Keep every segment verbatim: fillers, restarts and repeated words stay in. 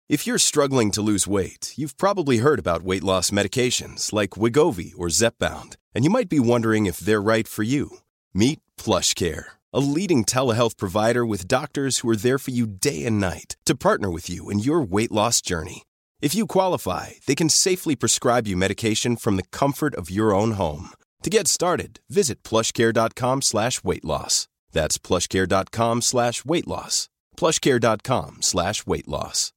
If you're struggling to lose weight, you've probably heard about weight loss medications like Wegovy or Zepbound, and you might be wondering if they're right for you. Meet PlushCare, a leading telehealth provider with doctors who are there for you day and night to partner with you in your weight loss journey. If you qualify, they can safely prescribe you medication from the comfort of your own home. To get started, visit plushcare.com slash weight loss. That's plushcare.com slash weight loss. plushcare.com slash weight loss.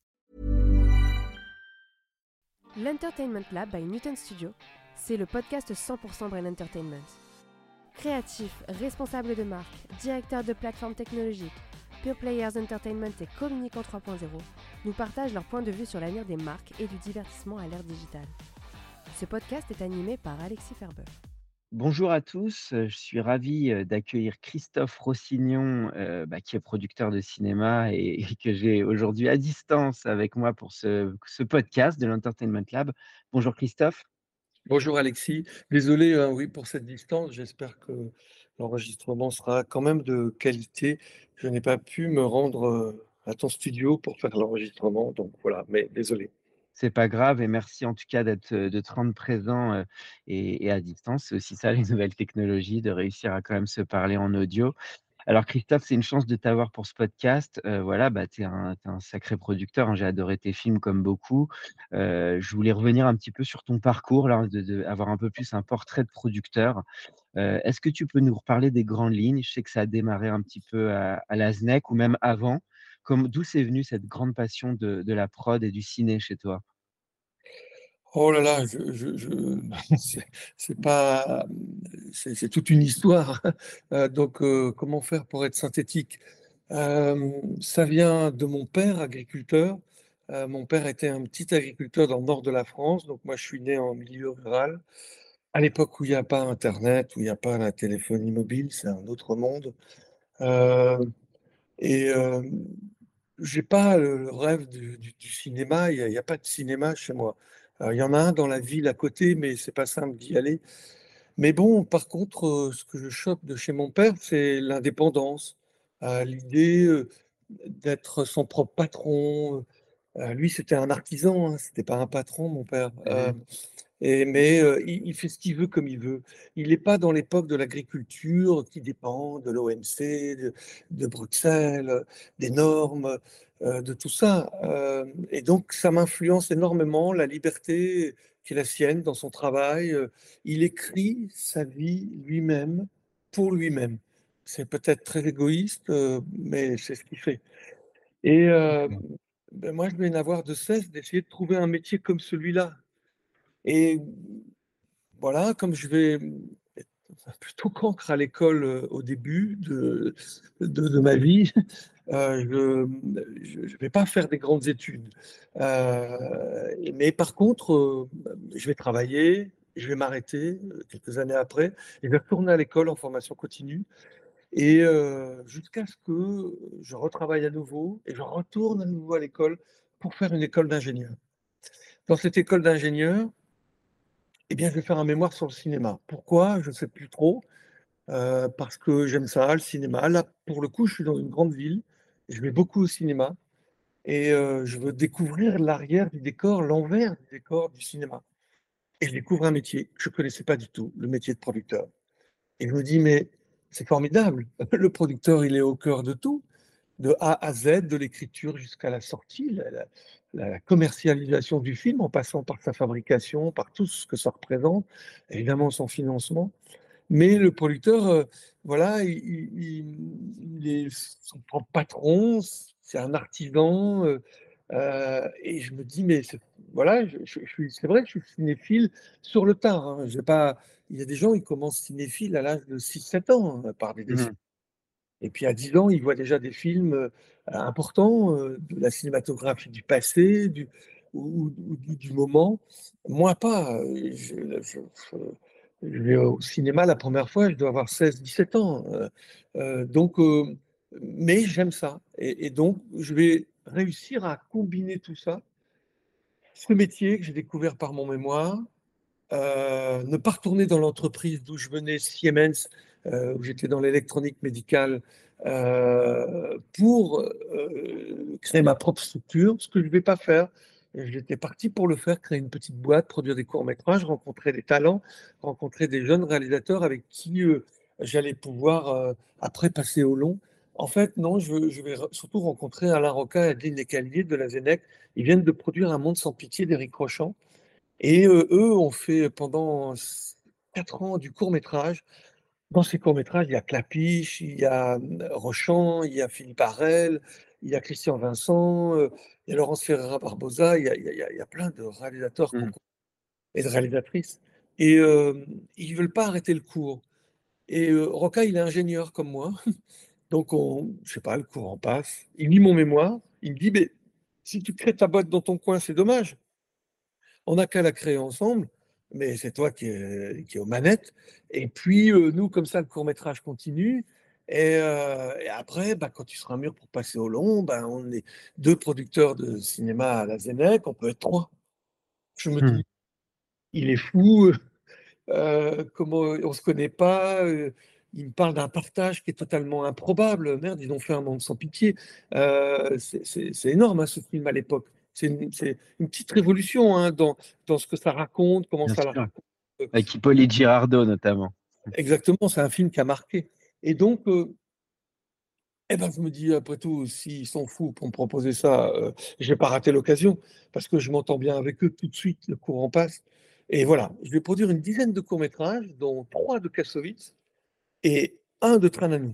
L'Entertainment Lab by Newton Studio, c'est le podcast cent pour cent Brain Entertainment. Créatifs, responsables de marque, directeurs de plateformes technologiques, Pure Players Entertainment et communicants trois point zéro nous partagent leur point de vue sur l'avenir des marques et du divertissement à l'ère digitale. Ce podcast est animé par Alexis Ferber. Bonjour à tous, je suis ravi euh, d'accueillir Christophe Rossignon, euh, bah, qui est producteur de cinéma et, et que j'ai aujourd'hui à distance avec moi pour ce, ce podcast de l'Entertainment Lab. Bonjour Christophe. Bonjour Alexis, désolé hein, oui, pour cette distance, j'espère que l'enregistrement sera quand même de qualité. Je n'ai pas pu me rendre euh, à ton studio pour faire l'enregistrement, donc voilà, mais désolé. C'est pas grave et merci en tout cas d'être, euh, de te rendre présent euh, et, et à distance. C'est aussi ça les nouvelles technologies, de réussir à quand même se parler en audio. Alors Christophe, c'est une chance de t'avoir pour ce podcast. Heu, voilà, bah, tu es un tu un sacré producteur, hein, j'ai adoré tes films comme beaucoup. Heu, je voulais revenir un petit peu sur ton parcours là, de de avoir un peu plus un portrait de producteur. Heu, est-ce que tu peux nous reparler des grandes lignes? Je sais que ça a démarré un petit peu à à la S N E C ou même avant. Comme d'où c'est venu cette grande passion de de la prod et du ciné chez toi? Oh là là, je, je, je... c'est c'est pas, c'est c'est toute une histoire. Euh, donc, euh, comment faire pour être synthétique? Euh, ça vient de mon père, agriculteur. Euh, mon père était un petit agriculteur dans le nord de la France, donc moi je suis né en milieu rural. À l'époque où il n'y a pas Internet, où il n'y a pas la téléphonie mobile, c'est un autre monde. Euh, et euh, j'ai pas le le rêve du, du- du cinéma. Il n'y a, il y a pas de cinéma chez moi. Euh, il y en a un dans la ville à côté, mais c'est pas simple d'y aller. Mais bon, par contre, euh, ce que je chope de chez mon père, c'est l'indépendance. Euh, l'idée euh, d'être son propre patron. Euh, lui, c'était un artisan, hein, c'était pas un patron, mon père. Euh, Mmh. et, mais euh, il, il fait ce qu'il veut comme il veut. Il n'est pas dans l'époque de l'agriculture qui dépend de l'O M C, de, de Bruxelles, euh, des normes, euh, de tout ça. Euh, et donc, ça m'influence énormément, la liberté qui est la sienne dans son travail. Euh, il écrit sa vie lui-même, pour lui-même. C'est peut-être très égoïste, euh, mais c'est ce qu'il fait. Et euh, OK. ben moi, je vais n'avoir de cesse d'essayer de trouver un métier comme celui-là. Et voilà, comme je vais être plutôt cancre à l'école, heu, au début de de de ma vie, heu, je je vais pas faire des grandes études. Heu, et mais par contre, heu, je vais travailler, je vais m'arrêter, heu, quelques années après et je vais retourner à l'école en formation continue et heu, jusqu'à ce que je retravaille à nouveau et je retourne à nouveau à l'école pour faire une école d'ingénieur. Dans cette école d'ingénieur, eh bien, je vais faire un mémoire sur le cinéma. Pourquoi? Je ne sais plus trop, heu, parce que j'aime ça, le cinéma. Là, pour le coup, je suis dans une grande ville, je vais beaucoup au cinéma et heu, je veux découvrir l'arrière du décor, l'envers du décor du cinéma et je découvre un métier que je ne connaissais pas du tout, le métier de producteur et je me dis: «Mais c'est formidable, le producteur, il est au cœur de tout». De A à Z, de l'écriture jusqu'à la sortie, la la la commercialisation du film, en passant par sa fabrication, par tout ce que ça représente, évidemment son financement. Mais le producteur, heu, voilà, il il il il est son propre patron, c'est un artisan, heu heu et je me dis: «Mais c'est» voilà, je je je suis c'est vrai que je suis cinéphile sur le tard, hein. J'ai pas il y a des gens, ils commencent cinéphiles à l'âge de six sept ans, hein, par des Mmh. et puis à dix ans, il voit déjà des films, heu, importants, heu, de la cinématographie du passé, du ou ou du du moment. Moi pas, heu, je je je je vais au cinéma la première fois, je dois avoir seize dix-sept ans, heu heu, donc heu, mais j'aime ça et et donc je vais réussir à combiner tout ça. Ce métier que j'ai découvert par mon mémoire, Heu, ne pas retourner dans l'entreprise d'où je venais, Siemens, heu, où j'étais dans l'électronique médicale, euh, pour euh, créer ma propre structure, ce que je ne vais pas faire. J'étais parti pour le faire, créer une petite boîte, produire des courts-métrages, rencontrer des talents, rencontrer des jeunes réalisateurs avec qui euh, j'allais pouvoir euh, après passer au long. En fait, non, je, veux- je vais re- surtout rencontrer Alain Roca et Adeline Descaliers de la Zénec. Ils viennent de produire Un monde sans pitié d'Éric Rochant. Et euh, eux ont fait pendant quatre ans du court-métrage. Dans ces courts-métrages, il y a Clapiche, il y a euh, Rochant, il y a Philippe Harel, il y a Christian Vincent, euh, il y a Laurence Ferreira Barbosa, il y a, il y a- il y a- il y a plein de réalisateurs Mmh. qu'on- et de réalisatrices. Et euh, ils ne veulent pas arrêter le cours. Et euh, Roca, il est ingénieur comme moi. Donc, on, je sais pas, le cours en passe. Il lit mon mémoire. Il me dit, mais si tu crées ta boîte dans ton coin, c'est dommage. On n'a qu'à la créer ensemble, mais c'est toi qui es, qui est aux manettes. Et puis, euh, nous, comme ça, le court-métrage continue. Et, euh, et après, bah, quand tu seras mûr pour passer au long, bah, on est deux producteurs de cinéma à la Zénec, on peut être trois. Je me Mmh. dis, il est fou, euh, comment on ne se connaît pas. euh, il me parle d'un partage qui est totalement improbable. Merde, ils ont fait Un monde sans pitié. Euh, c'est c'est- c'est énorme, hein, ce film à l'époque. C'est une, c'est une petite révolution hein, dans, dans ce que ça raconte, comment Bien ça la sûr. raconte. Avec Hippolyte Girardot notamment. Exactement, c'est un film qui a marqué. Et donc, euh, eh ben, je me dis, après tout, s'ils sont fous pour me proposer ça, euh, je vais pas rater l'occasion, parce que je m'entends bien avec eux tout de suite, le courant passe. Et voilà, je vais produire une dizaine de courts-métrages, dont trois de Kassovitz et un de Tranami.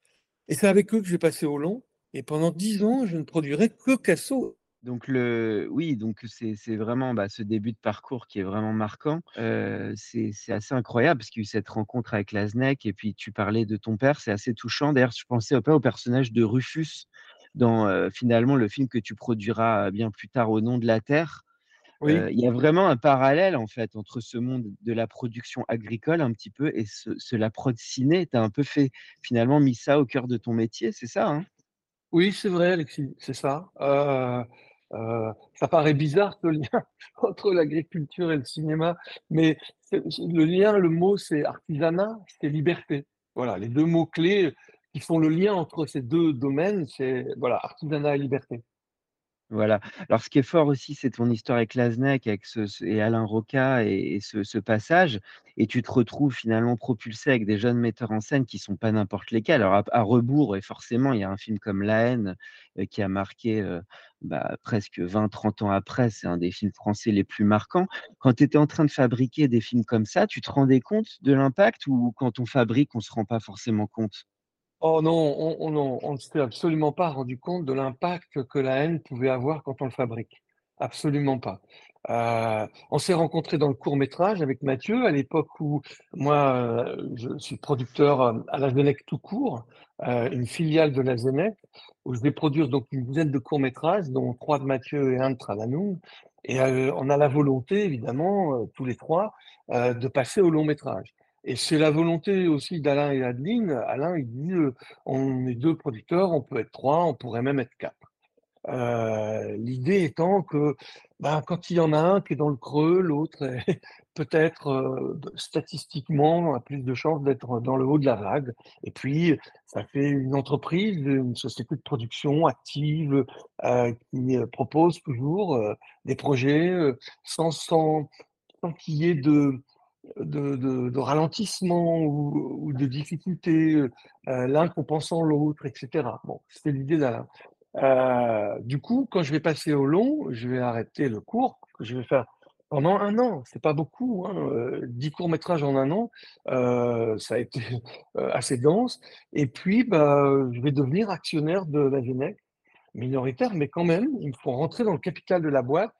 Et c'est avec eux que j'ai passé au long. Et pendant dix ans, je ne produirai que Casso. Donc le oui, donc c'est c'est vraiment, bah, ce début de parcours qui est vraiment marquant. Heu, c'est c'est assez incroyable parce qu'il y a eu cette rencontre avec Laznec et puis tu parlais de ton père, c'est assez touchant. D'ailleurs, je pensais un peu au personnage de Rufus dans, heu, finalement le film que tu produiras, heu, bien plus tard, Au nom de la terre. Oui, Heu, il y a vraiment un parallèle en fait entre ce monde de la production agricole un petit peu et ce ce la prod ciné. Tu as un peu fait finalement mis ça au cœur de ton métier, c'est ça, hein? oui, c'est vrai, Alexis, c'est ça. Euh, euh, ça paraît bizarre ce lien entre l'agriculture et le cinéma, mais c'est- c'est- le lien, le mot, c'est artisanat, c'est liberté. Voilà, les deux mots-clés qui font le lien entre ces deux domaines, c'est voilà, artisanat et liberté. Voilà. Alors ce qui est fort aussi, c'est ton histoire avec Laznec, avec ce ce et Alain Roca et et ce ce passage et tu te retrouves finalement propulsé avec des jeunes metteurs en scène qui sont pas n'importe lesquels. Alors à à rebours et forcément, il y a un film comme La Haine, heu, qui a marqué, heu, bah, presque vingt trente ans après, c'est un des films français les plus marquants. Quand tu étais en train de fabriquer des films comme ça, tu te rendais compte de l'impact ou quand on fabrique, on se rend pas forcément compte? Oh non, on on non, on ne s'est absolument pas rendu compte de l'impact que la haine pouvait avoir quand on le fabrique. Absolument pas. Heu, on s'est rencontrés dans le court-métrage avec Mathieu, à l'époque où moi, heu, je suis producteur, hem, à la Zénec tout court, heu, une filiale de la Zénec, où je vais produire donc une dizaine de courts-métrages, dont trois de Mathieu et un de Tralanou et heu, on a la volonté évidemment, heu, tous les trois, heu, de passer au long métrage. Et c'est la volonté aussi d'Alain et Adeline. Alain, il dit, heu: «On est deux producteurs, on peut être trois, on pourrait même être quatre». Heu, l'idée étant que, ben, quand il y en a un qui est dans le creux, l'autre est peut-être, heu, b statistiquement a plus de chances d'être dans le haut de la vague et puis ça fait une entreprise, une société de production active, heu, qui, heu, propose toujours, heu, des projets, heu, sans sans sans qu'il y ait de de de de ralentissement ou ou de difficultés, heu, l'un compensant l'autre et cetera. Bon, c'était l'idée d'Alain. Heu, du coup, quand je vais passer au long, je vais arrêter le court, que je vais faire pendant un an. C'est pas beaucoup, hein, heu, dix courts-métrages en un an, heu, ça a été, heu, assez dense et puis, bah, je vais devenir actionnaire de la Genec, minoritaire, mais quand même, il me faut rentrer dans le capital de la boîte.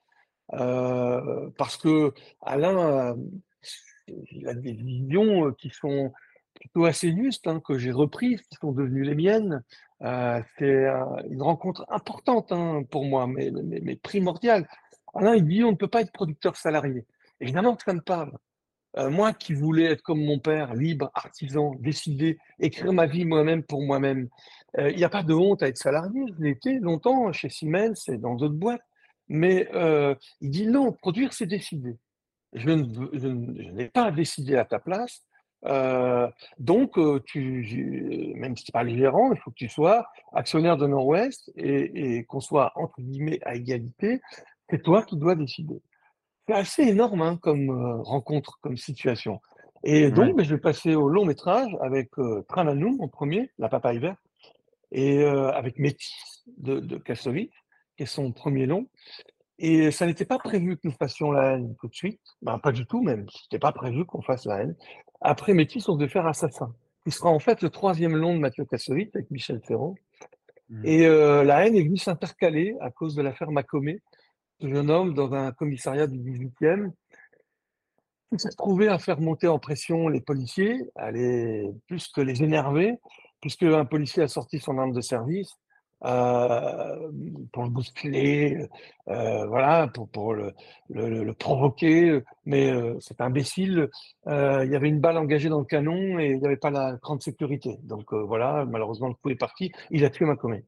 Heu, parce qu'Alain, hem, il a des visions, heu, qui sont plutôt assez justes, hein, que j'ai reprises, qui sont devenues les miennes. Heu, c'est, heu, une rencontre importante, hein, pour moi, mais mais mais primordiale. Alain, il dit: «On ne peut pas être producteur salarié». Évidemment que ça me parle. Heu, moi qui voulais être comme mon père, libre, artisan, décider, écrire ma vie moi-même pour moi-même, heu, il y a pas de honte à être salarié. Je l'ai été longtemps chez Siemens et dans d'autres boîtes, mais heu, il dit: «Non, produire, c'est décider. Je ne veux je ne je n'ai pas à décider à ta place, Heu, donc heu, tu tu même si tu es pas le gérant, il faut que tu sois actionnaire de Nord-Ouest et et qu'on soit entre guillemets «à égalité», c'est toi qui dois décider. C'est assez énorme, hein, comme, heu, rencontre, comme situation et Ouais. donc beh, je vais passer au long métrage avec, heu, Train Anoum en premier, La Papaye verte et heu, avec Métis de de Kassovitz, qui est son premier long et ça n'était pas prévu que nous fassions La Haine tout de suite, ben, pas du tout même, c'était pas prévu qu'on fasse La Haine. Après Métis, on devait faire Assassin, qui sera en fait le troisième long de Mathieu Kassovitz avec Michel Ferrand Mmh. et heu, La Haine est venue s'intercaler à cause de l'affaire Macomet, ce jeune homme dans un commissariat du dix-huitième qui s'est retrouvé à faire monter en pression les policiers, à les plus que les énerver, puisqu'un policier a sorti son arme de service, hem, pour le bousculer, heu, voilà, pour pour le le le provoquer, heu, mais heu, cet imbécile, heu, il y avait une balle engagée dans le canon et il y avait pas la grande sécurité. Donc heu, voilà, malheureusement, le coup est parti. Il a tué Macomet.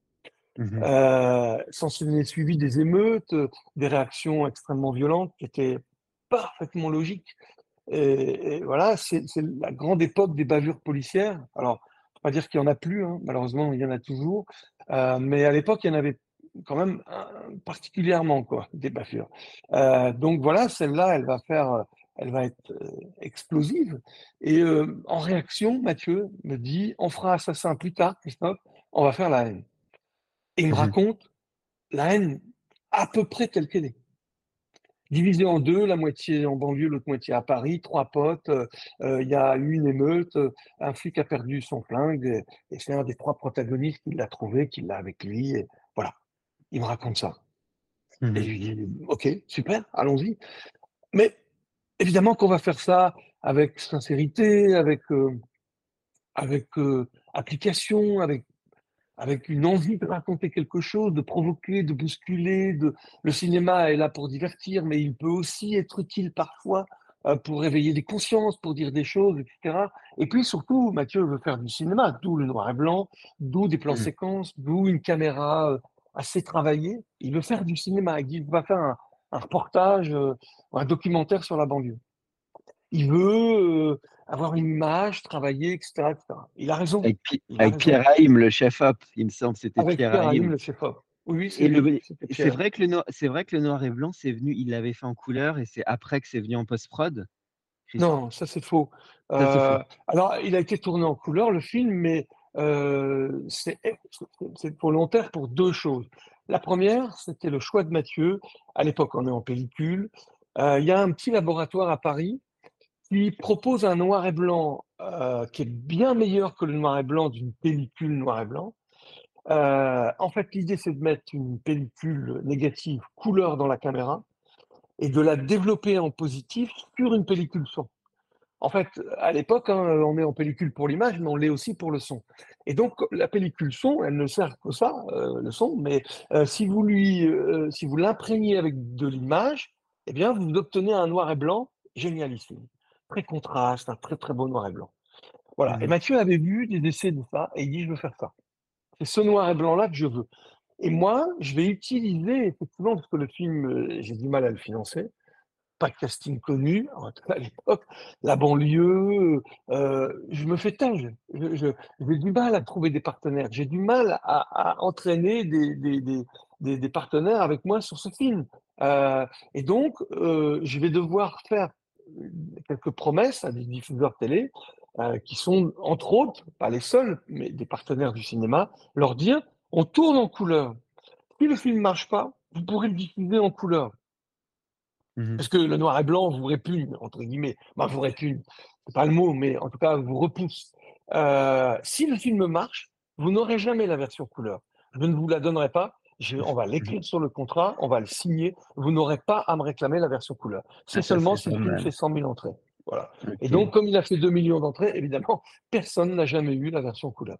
Mmh mh. Heu, s'en est suivi des émeutes, heu, des réactions extrêmement violentes qui étaient parfaitement logiques. Et et voilà, c'est c'est la grande époque des bavures policières. Alors, faut pas dire qu'il y en a plus, hein, malheureusement, il y en a toujours, heu, mais à l'époque, il y en avait quand même un particulièrement, quoi, des bavures. Heu, donc voilà, celle-là, elle va faire, heu, elle va être, heu, explosive et heu, en réaction, Mathieu me dit: «On fera Assassin plus tard, Christophe, on va faire La Haine» et il me Mmh mh. raconte La Haine à peu près telle qu'elle est. Divisé en deux, la moitié en banlieue, l'autre moitié à Paris, trois potes, heu heu, il y a eu une émeute, heu, un flic a perdu son flingue et et c'est un des trois protagonistes qui l'a trouvé, qui l'a avec lui et voilà. Il me raconte ça Mmh et je mh. lui dis: «OK, super, allons-y». Mais évidemment qu'on va faire ça avec sincérité, avec, heu, avec, heu, application, avec avec une envie de raconter quelque chose, de provoquer, de bousculer, de le cinéma est là pour divertir, mais il peut aussi être utile parfois, heu, pour réveiller des consciences, pour dire des choses et cetera et puis surtout, Mathieu veut faire du cinéma, d'où le noir et blanc, d'où des plans Mmh. séquences, d'où une caméra, heu, assez travaillée. Il veut faire du cinéma, il dit: «Il va faire un un reportage, heu, un documentaire sur la banlieue». Il veut, heu, avoir une image travaillée et cetera et cetera. Il a raison, Avec Pi il a avec raison. Pierre Haïm, le chef op, il me semble, c'était Avec Pierre Pierre Haïm, Haïm le chef-op. Oui, oui, c'est et lui, le c'était c'est Pierre. vrai que le noi c'est vrai que le noir et blanc, c'est venu il l'avait fait en couleur et c'est après que c'est venu en post-prod, Christophe? Non, ça c'est faux. Ça, c'est faux? Heu, alors il a été tourné en couleur le film, mais heu, c'est ex c'est c'est volontaire pour deux choses. La première, c'était le choix de Mathieu. À l'époque, on est en pellicule. Heu, il y a un petit laboratoire à Paris qui propose un noir et blanc, heu, qui est bien meilleur que le noir et blanc d'une pellicule noir et blanc. Heu, en fait, l'idée, c'est de mettre une pellicule négative couleur dans la caméra et de la développer en positif sur une pellicule son. En fait, à l'époque, hein, on est en pellicule pour l'image, mais on l'est aussi pour le son. Et donc, la pellicule son, elle ne sert que ça, heu, le son, mais heu, si vous lui, heu, si vous l'imprégnez avec de l'image, eh bien, vous obtenez un noir et blanc génialissime. Très contraste, un très, très beau noir et blanc. Voilà. Mmh Et mh. Mathieu avait vu des essais de ça et il dit: «Je veux faire ça. C'est ce noir et blanc-là que je veux». Et moi, je vais utiliser effectivement, parce que le film, heu, j'ai du mal à le financer, pas de casting connu, en tout cas à l'époque, la banlieue, heu, je me fais têche. Je je j'ai du mal à trouver des partenaires. J'ai du mal à à entraîner des des des des des partenaires avec moi sur ce film. Heu et donc heu, je vais devoir faire, heu, quelques promesses à des diffuseurs télé, heu, qui sont entre autres, pas les seuls, mais des partenaires du cinéma, leur dire: «On tourne en couleur. Si le film marche pas, vous pourrez le diffuser en couleur». Mmh mh. Parce que le noir et blanc vous «répugne» entre guillemets, bah, vous répugne, c'est pas le mot, mais en tout cas vous repousse. Heu, si le film marche, vous n'aurez jamais la version couleur. Je ne vous la donnerai pas, je on va Mmh mh. l'écrire sur le contrat, on va le signer, vous n'aurez pas à me réclamer la version couleur. C'est Ah ça, seulement c'est si pas le film mal. fait cent mille entrées, voilà. Et OK. donc comme il a fait deux millions d'entrées, évidemment, personne n'a jamais eu la version couleur.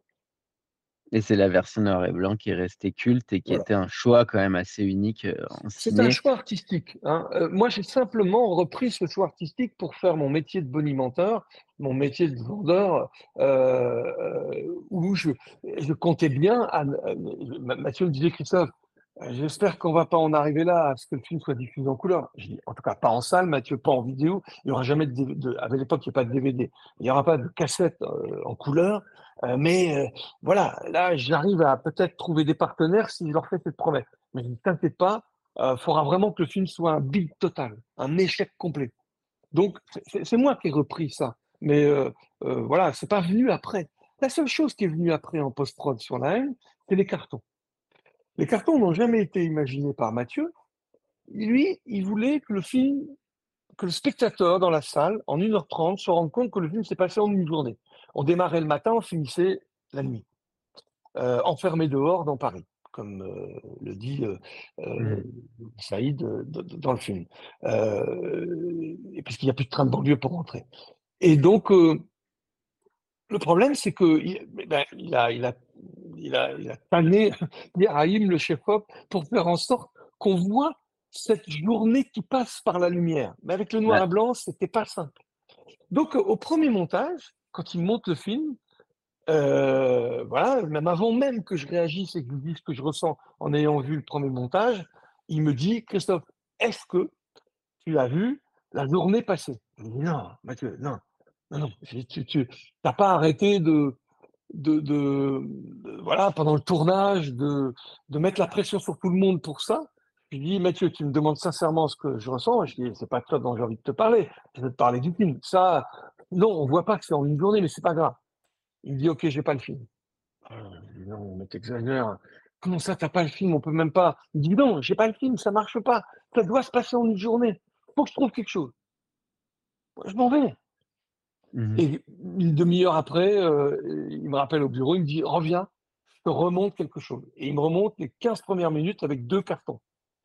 Et c'est la version noir et blanc qui est restée culte et qui Voilà. était un choix quand même assez unique, heu, en C'est un ciné. choix artistique, hein. Heu, moi, j'ai simplement repris ce choix artistique pour faire mon métier de bonimenteur, mon métier de vendeur, heu, où je je comptais bien à ne Ma Mathieu me disait: «Christophe, Heu, j'espère qu'on va pas en arriver là, à ce que le film soit diffusé en couleur. Je dis, en tout cas pas en salle, Mathieu, pas en vidéo. Il y aura jamais de D V de à l'époque, il y a pas de D V D. Il y aura pas de cassette, heu, en couleur, heu, mais heu, voilà, là, j'arrive à peut-être trouver des partenaires si je leur fais cette promesse. Mais ne t'inquiète pas, heu, faudra vraiment que le film soit un bide total, un échec complet. Donc c'est c'est c'est moi qui ai repris ça, mais heu heu, voilà, c'est pas venu après. La seule chose qui est venue après en post-prod sur La Haine, c'est les cartons. Les cartons n'ont jamais été imaginés par Mathieu. Lui, il voulait que le film que le spectateur dans la salle, en une heure trente, se rende compte que le film s'est passé en une journée. On démarrait le matin, on finissait la nuit, heu, enfermés dehors dans Paris, comme, heu, le dit, heu Mmh. heu, Saïd, heu, d d dans le film. Heu et puisqu'il y a plus de train de banlieue pour rentrer et donc heu, le problème, c'est qu'il bah, il a il a il a il a tanné Yerahim, le chef-op, pour faire en sorte qu'on voit cette journée qui passe par la lumière. Mais avec le noir Ouais, et blanc, c'était pas simple. Donc, au premier montage, quand il monte le film, heu, voilà, même avant même que je réagisse et que je lui dise ce que je ressens en ayant vu le premier montage, il me dit: «Christophe, est-ce que tu as vu la journée passer?» Je lui dis: «Non, Mathieu, non, non, non, j'ai tu tu tu pas arrêté de de de de voilà, pendant le tournage, de de mettre la pression sur tout le monde pour ça». Je lui dis: «Mathieu, tu me demandes sincèrement ce que je ressens?» Je dis: «C'est pas de toi dont j'ai envie de te parler, je veux te parler du film. Ça, non, on voit pas que c'est en une journée, mais c'est pas grave». Il me dit: «OK, j'ai pas le film». Ah, je dis: «Non, mais tu exagères. Comment ça, tu as pas le film? On peut même pas». Il me dit: «Non, j'ai pas le film, ça marche pas. Ça doit se passer en une journée. Faut que je trouve quelque chose». Moi, je m'en vais. mmh. Et une demi-heure après, heu, il me rappelle au bureau, il me dit: «Reviens, je te remonte quelque chose» et il me remonte les quinze premières minutes avec deux cartons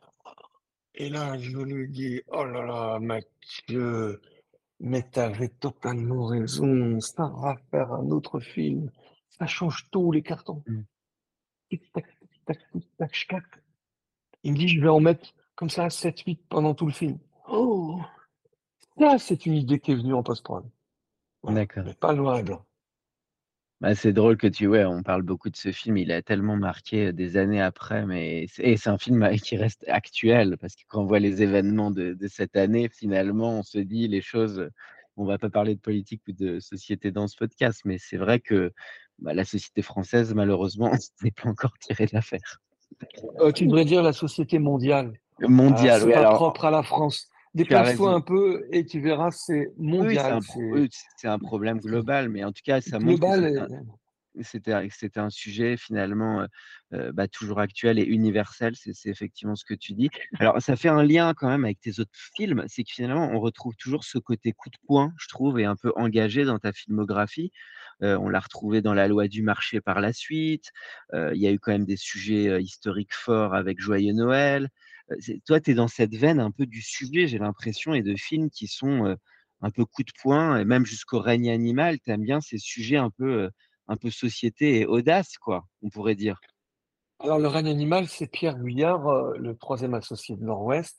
et là, je lui dis: «Oh là là, Mathieu, mais tu avais totalement raison, ça va faire un autre film, ça change tout les cartons. Mmh. Tic tac, tic tac, tic tac, ch'tac». Il me dit: «Je vais en mettre comme ça sept huit pendant tout le film». Oh! Ça, c'est une idée qui est venue en post-prod. Voilà, D'accord. mais pas le noir et blanc. Bah, c'est drôle que tu ouais, on parle beaucoup de ce film, il a tellement marqué, heu, des années après, mais c'est et c'est un film, heu, qui reste actuel parce que quand on voit les événements de de cette année, finalement, on se dit les choses, heu, on va pas parler de politique ou de société dans ce podcast, mais c'est vrai que, bah, la société française, malheureusement, n'est pas encore tirée d'affaire. Heu, tu devrais dire la société mondiale. Heu, Mondial, c'est oui, pas alors, propre à la France. tu as Déplace-toi raison. un peu et tu verras, c'est Oui, oui, c'est mondial, un pro c'est oui, c'est un problème global, mais en tout cas, ça montre que global c'était un et C'était un c'était un sujet finalement, heu heu, bah, toujours actuel et universel, c'est c'est effectivement ce que tu dis. Alors ça fait un lien quand même avec tes autres films, c'est que finalement on retrouve toujours ce côté coup de poing, je trouve et un peu engagé dans ta filmographie. Heu, on l'a retrouvé dans La Loi du marché par la suite, heu, il y a eu quand même des sujets, heu, historiques forts avec Joyeux Noël. Heu, c'est toi, tu es dans cette veine un peu du sujet, j'ai l'impression et de films qui sont, heu, un peu coup de poing et même jusqu'au règne animal, tu aimes bien ces sujets un peu, heu un peu société et audace quoi, on pourrait dire. alors le règne animal, c'est Pierre Guyard, heu, le troisième associé de Nord-Ouest.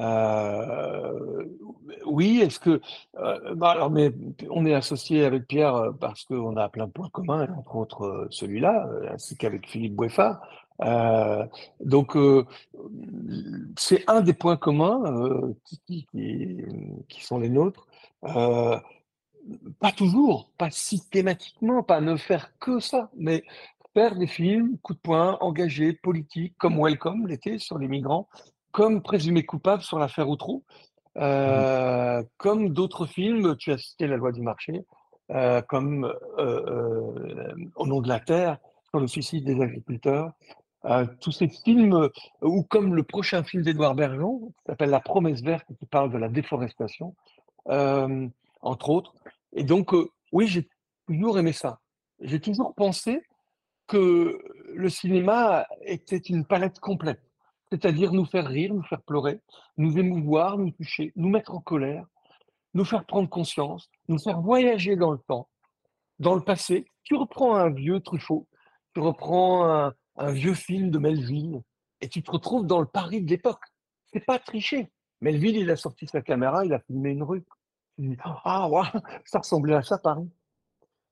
Heu, oui, est-ce que, heu, bah, alors mais on est associé avec Pierre, heu, parce qu'on a plein de points communs et entre autres, heu, celui-là, heu, ainsi qu'avec Philippe Boiffard. Heu, donc heu, c'est un des points communs, heu, qui qui qui qui sont les nôtres. Heu, Pas toujours, pas systématiquement, pas ne faire que ça, mais faire des films, coup de poing, engagés, politiques, comme Welcome l'était sur les migrants, comme Présumé coupable sur l'affaire Outreau, Mmh. heu, comme d'autres films, tu as cité La Loi du marché, heu, comme, heu heu, Au nom de la terre, sur le suicide des agriculteurs, heu, tous ces films, heu, ou comme le prochain film d'Édouard Bergeon, qui s'appelle La promesse verte et qui parle de la déforestation. Hem, Entre autres et donc heu, oui, j'ai toujours aimé ça. J'ai toujours pensé que le cinéma était une palette complète, c'est-à-dire nous faire rire, nous faire pleurer, nous émouvoir, nous toucher, nous mettre en colère, nous faire prendre conscience, nous faire voyager dans le temps, dans le passé. Tu reprends un vieux Truffaut, tu reprends un un vieux film de Melville et tu te retrouves dans le Paris de l'époque. C'est pas triché. Melville, il a sorti sa caméra, il a filmé une rue. Tu dis: «Ah waouh, ça ressemblait à ça Paris».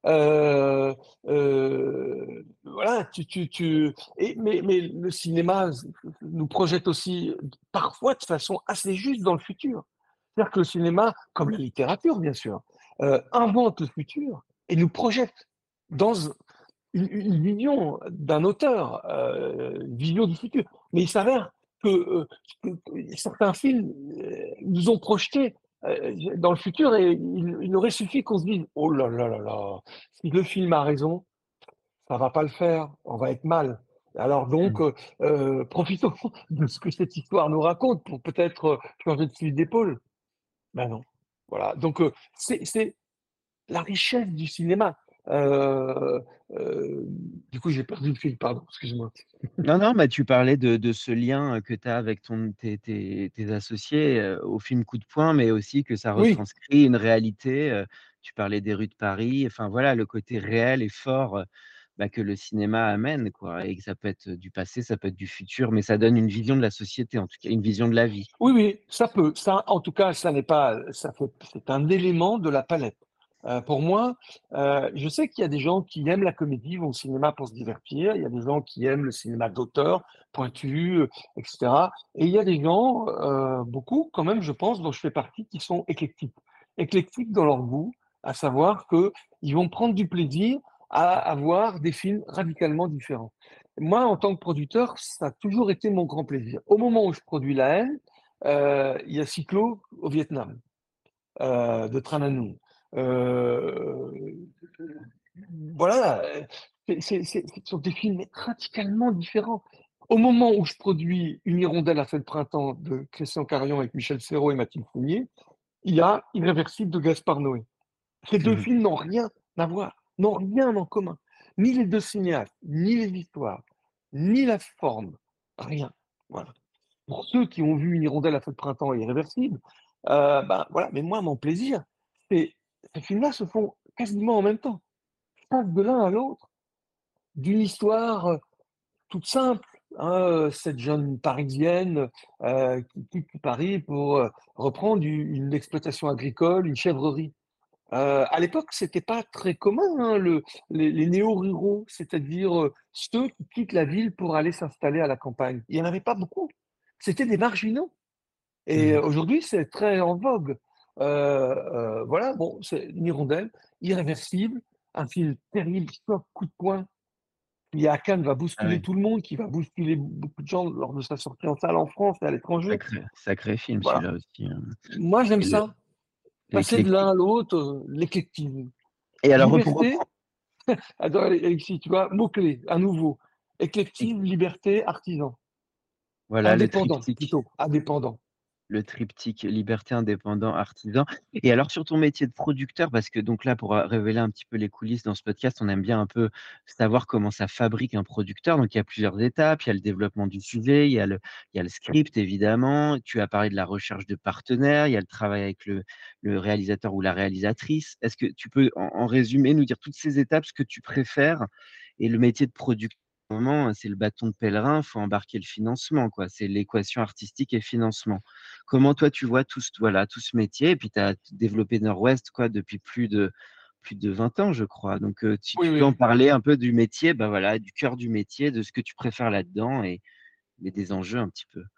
Heu heu, voilà, tu tu tu et mais mais le cinéma s nous projette aussi parfois de façon assez juste dans le futur. C'est-à-dire que le cinéma, comme la littérature bien sûr, heu, invente le futur et nous projette dans une une vision d'un auteur, heu, une vision du futur. Mais il s'avère que, heu, que que certains films, heu, nous ont projetés, heu, dans le futur et il il aurait suffi qu'on se dise: «Oh là là là là, si le film a raison, ça va pas le faire, on va être mal». Alors donc, Mmh. heu heu, profitons de ce que cette histoire nous raconte pour peut-être, heu, changer de fusil d'épaule. Ben non. Voilà, donc, heu, c'est c'est la richesse du cinéma. Heu heu, du coup, j'ai perdu le fil, pardon, excuse-moi. Non, non, bah, tu parlais de de ce lien, heu, que tu as avec ton tes tes tes associés, heu, au film Coup de poing, mais aussi que ça Oui, retranscrit une réalité, heu, tu parlais des rues de Paris, enfin voilà, le côté réel et fort, heu, bah, que le cinéma amène quoi et que ça peut être du passé, ça peut être du futur, mais ça donne une vision de la société, en tout cas, une vision de la vie. oui, oui, ça peut. Ça, en tout cas, ça n'est pas, ça fait c'est un élément de la palette. Heu, pour moi, heu, je sais qu'il y a des gens qui aiment la comédie, vont au cinéma pour se divertir. Il y a des gens qui aiment le cinéma d'auteur, pointu, heu, et cetera. Et il y a des gens, heu, beaucoup quand même, je pense, dont je fais partie, qui sont éclectiques. Éclectiques dans leur goût, à savoir qu'ils vont prendre du plaisir à à voir des films radicalement différents. Moi, en tant que producteur, ça a toujours été mon grand plaisir. Au moment où je produis La Haine, heu, il y a Cyclo au Vietnam, heu, de Tran Anh Non. Heu, voilà, heu, c'est c'est c'est ce sont des films radicalement différents. Au moment où je produis Une hirondelle a fait le printemps de Christian Carion avec Michel Serrault et Mathilde Seigner, il y a Irréversible de Gaspard Noé. Ces deux Mmh. films n'ont rien à voir, n'ont rien en commun. Ni les deux cinéastes, ni les histoires, ni la forme, rien. Voilà. Pour ceux qui ont vu Une hirondelle à feu de printemps et Irréversible, heu, ben, voilà, mais moi, mon plaisir, c'est ces films-là se font quasiment en même temps. Je passe de l'un à l'autre, d'une histoire, heu, toute simple, hein, heu, cette jeune Parisienne, heu, qui quitte Paris pour, heu, reprendre u une exploitation agricole, une chèvrerie. Heu, à l'époque, c'était pas très commun, hein, le les les néo-ruraux, c'est-à-dire, heu, ceux qui quittent la ville pour aller s'installer à la campagne. Il y en avait pas beaucoup. C'était des marginaux et Mmh. heu, aujourd'hui, c'est très en vogue. Heu heu, voilà, bon, c'est une hirondelle, Irréversible, un film terrible, choc, coup de poing, qui à Cannes va Ah bousculer oui, tout le monde, qui va bousculer beaucoup de gens lors de sa sortie en salle en France et à l'étranger. sacré sacré film Voilà. celui-là aussi, hein Moi, j'aime et le ça, passer de l'un l'éclectique à l'autre, heu, l'éclectisme. et alors pour Liberté. reprendre Attends, Ale Alexis, tu vois? Mot-clé, à nouveau. Éclectisme, liberté, artisan. voilà le Indépendant, triptyque. plutôt, indépendant. Le triptyque liberté, indépendant, artisan et alors sur ton métier de producteur, parce que donc là, pour, heu, révéler un petit peu les coulisses dans ce podcast, on aime bien un peu savoir comment ça fabrique un producteur. Donc il y a plusieurs étapes, il y a le développement du sujet, il y a le il y a le script évidemment, tu as parlé de la recherche de partenaires, il y a le travail avec le le réalisateur ou la réalisatrice. Est-ce que tu peux en en résumé nous dire toutes ces étapes, ce que tu préfères et le métier de producteur moment, c'est le bâton de pèlerin, il faut embarquer le financement quoi, c'est l'équation artistique et financement. Comment toi tu vois tout ce voilà, tout ce métier et puis tu as développé Nord-Ouest quoi depuis plus de plus de vingt ans je crois donc heu, si Oui, tu peux en oui. parler un peu du métier, bah, voilà, du cœur du métier, de ce que tu préfères là-dedans et et des enjeux un petit peu.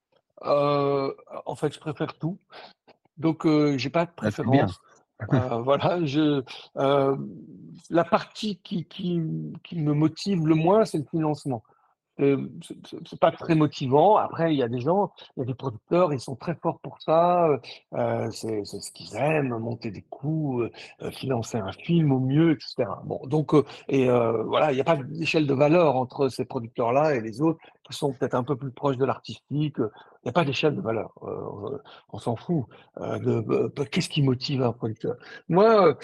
Heu, en fait, je préfère tout. Donc, heu, j'ai pas de Bah, c'est bien. préférence. Heu, voilà, je hem, la partie qui qui qui me motive le moins, c'est le financement. Hem, c'est c'est c'est pas très motivant. Après, il y a des gens, il y a des producteurs, ils sont très forts pour ça, heu heu, c'est c'est ce qu'ils aiment, monter des coûts, heu heu, financer un film au mieux et cetera. Bon, donc heu et heu, voilà, il y a pas d'échelle de valeur entre ces producteurs-là et les autres qui sont peut-être un peu plus proches de l'artistique, heu, il y a pas d'échelle de valeur, heu, on s'en fout, heu, de de qu'est-ce qui motive un producteur? Moi,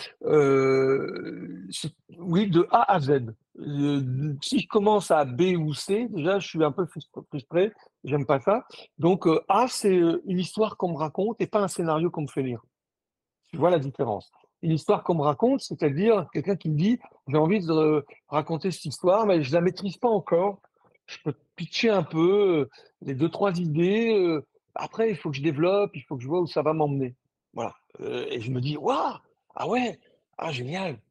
heu c'est oui, de A à Z. Heu, si je commence à B ou C, déjà, je suis un peu frust frustré, j'aime pas ça. Donc, heu, A, c'est, heu, une histoire qu'on me raconte et pas un scénario qu'on me fait lire. Tu vois la différence? Une histoire qu'on me raconte, c'est-à-dire quelqu'un qui me dit: «J'ai envie de euh, raconter cette histoire, mais je la maîtrise pas encore. Je peux te pitcher un peu, heu, les deux trois idées, heu, après il faut que je développe, il faut que je vois où ça va m'emmener». Voilà, heu et je me dis: «Waouh! Ah ouais! Ah génial!»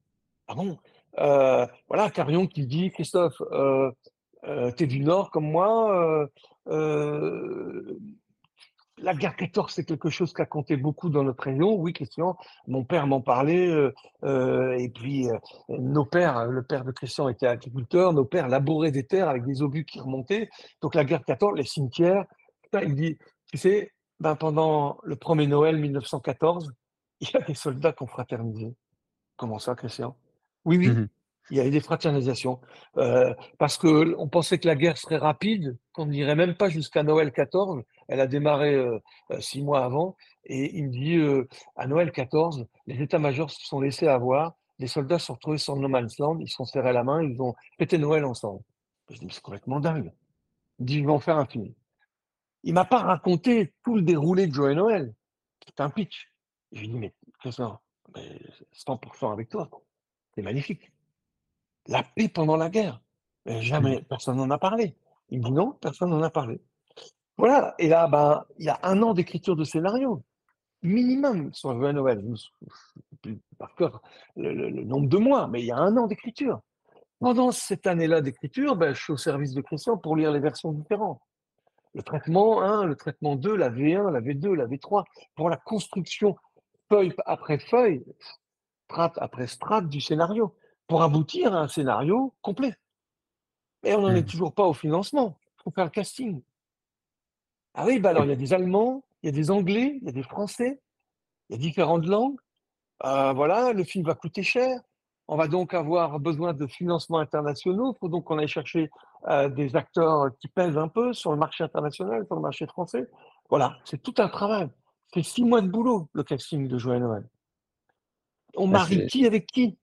Ah bon? Heu, voilà, Carion qui dit: «Christophe, heu heu, tu es du Nord comme moi, heu heu, la guerre quatorze, c'est quelque chose qui a compté beaucoup dans notre région». «Oui, Christian, mon père m'en parlait, heu heu et puis, heu, nos pères, le père de Christian était agriculteur, nos pères labouraient des terres avec des obus qui remontaient. Donc la guerre quatorze, les cimetières». Putain, il me dit: «Tu sais, ben, pendant le premier Noël mille neuf cent quatorze, il y a des soldats qui ont fraternisé». «Comment ça, Christian?» «Oui, Mmh oui, mh. il y avait des fraternisations, heu, parce qu'on pensait que la guerre serait rapide, qu'on n'irait même pas jusqu'à Noël quatorze». Elle a démarré, heu heu, six mois avant et il me dit, heu: «À Noël quatorze, les états-majors se sont laissés avoir, les soldats se sont retrouvés sur No Man's Land, ils se sont serrés la main, ils ont fêté Noël ensemble». Je dis: «Mais c'est complètement dingue». Il me dit: «Je vais en faire un film». Il m'a pas raconté tout le déroulé de Joyeux Noël. C'était un pitch. Je lui dis: «Mais Christian, mais cent pour cent avec toi, c'est magnifique. La paix pendant la guerre, mais Mmh mh. jamais personne n'en a parlé». Il me dit: «Non, personne n'en a parlé». Voilà, et là, ben, il y a un an d'écriture de scénario, minimum sur Joyeux Noël. Je me sou je sais plus par cœur le le le nombre de mois, mais il y a un an d'écriture. Pendant cette année-là d'écriture, ben, je suis au service de Christian pour lire les versions différentes. Le traitement un, le traitement deux, la V un, la V deux, la V trois, pour la construction feuille après feuille, strate après strate du scénario, pour aboutir à un scénario complet. Et on n'en est Mmh. toujours pas au financement. Il faut faire le casting. Ah oui, bah alors il y a des Allemands, il y a des Anglais, il y a des Français, il y a différentes langues. Heu, voilà, le film va coûter cher. On va donc avoir besoin de financements internationaux. Il faut donc qu'on aille chercher, heu, des acteurs qui pèsent un peu sur le marché international, sur le marché français. Voilà, c'est tout un travail. C'est six mois de boulot, le casting de Joyeux Noël. On Ah marie c'est qui avec qui?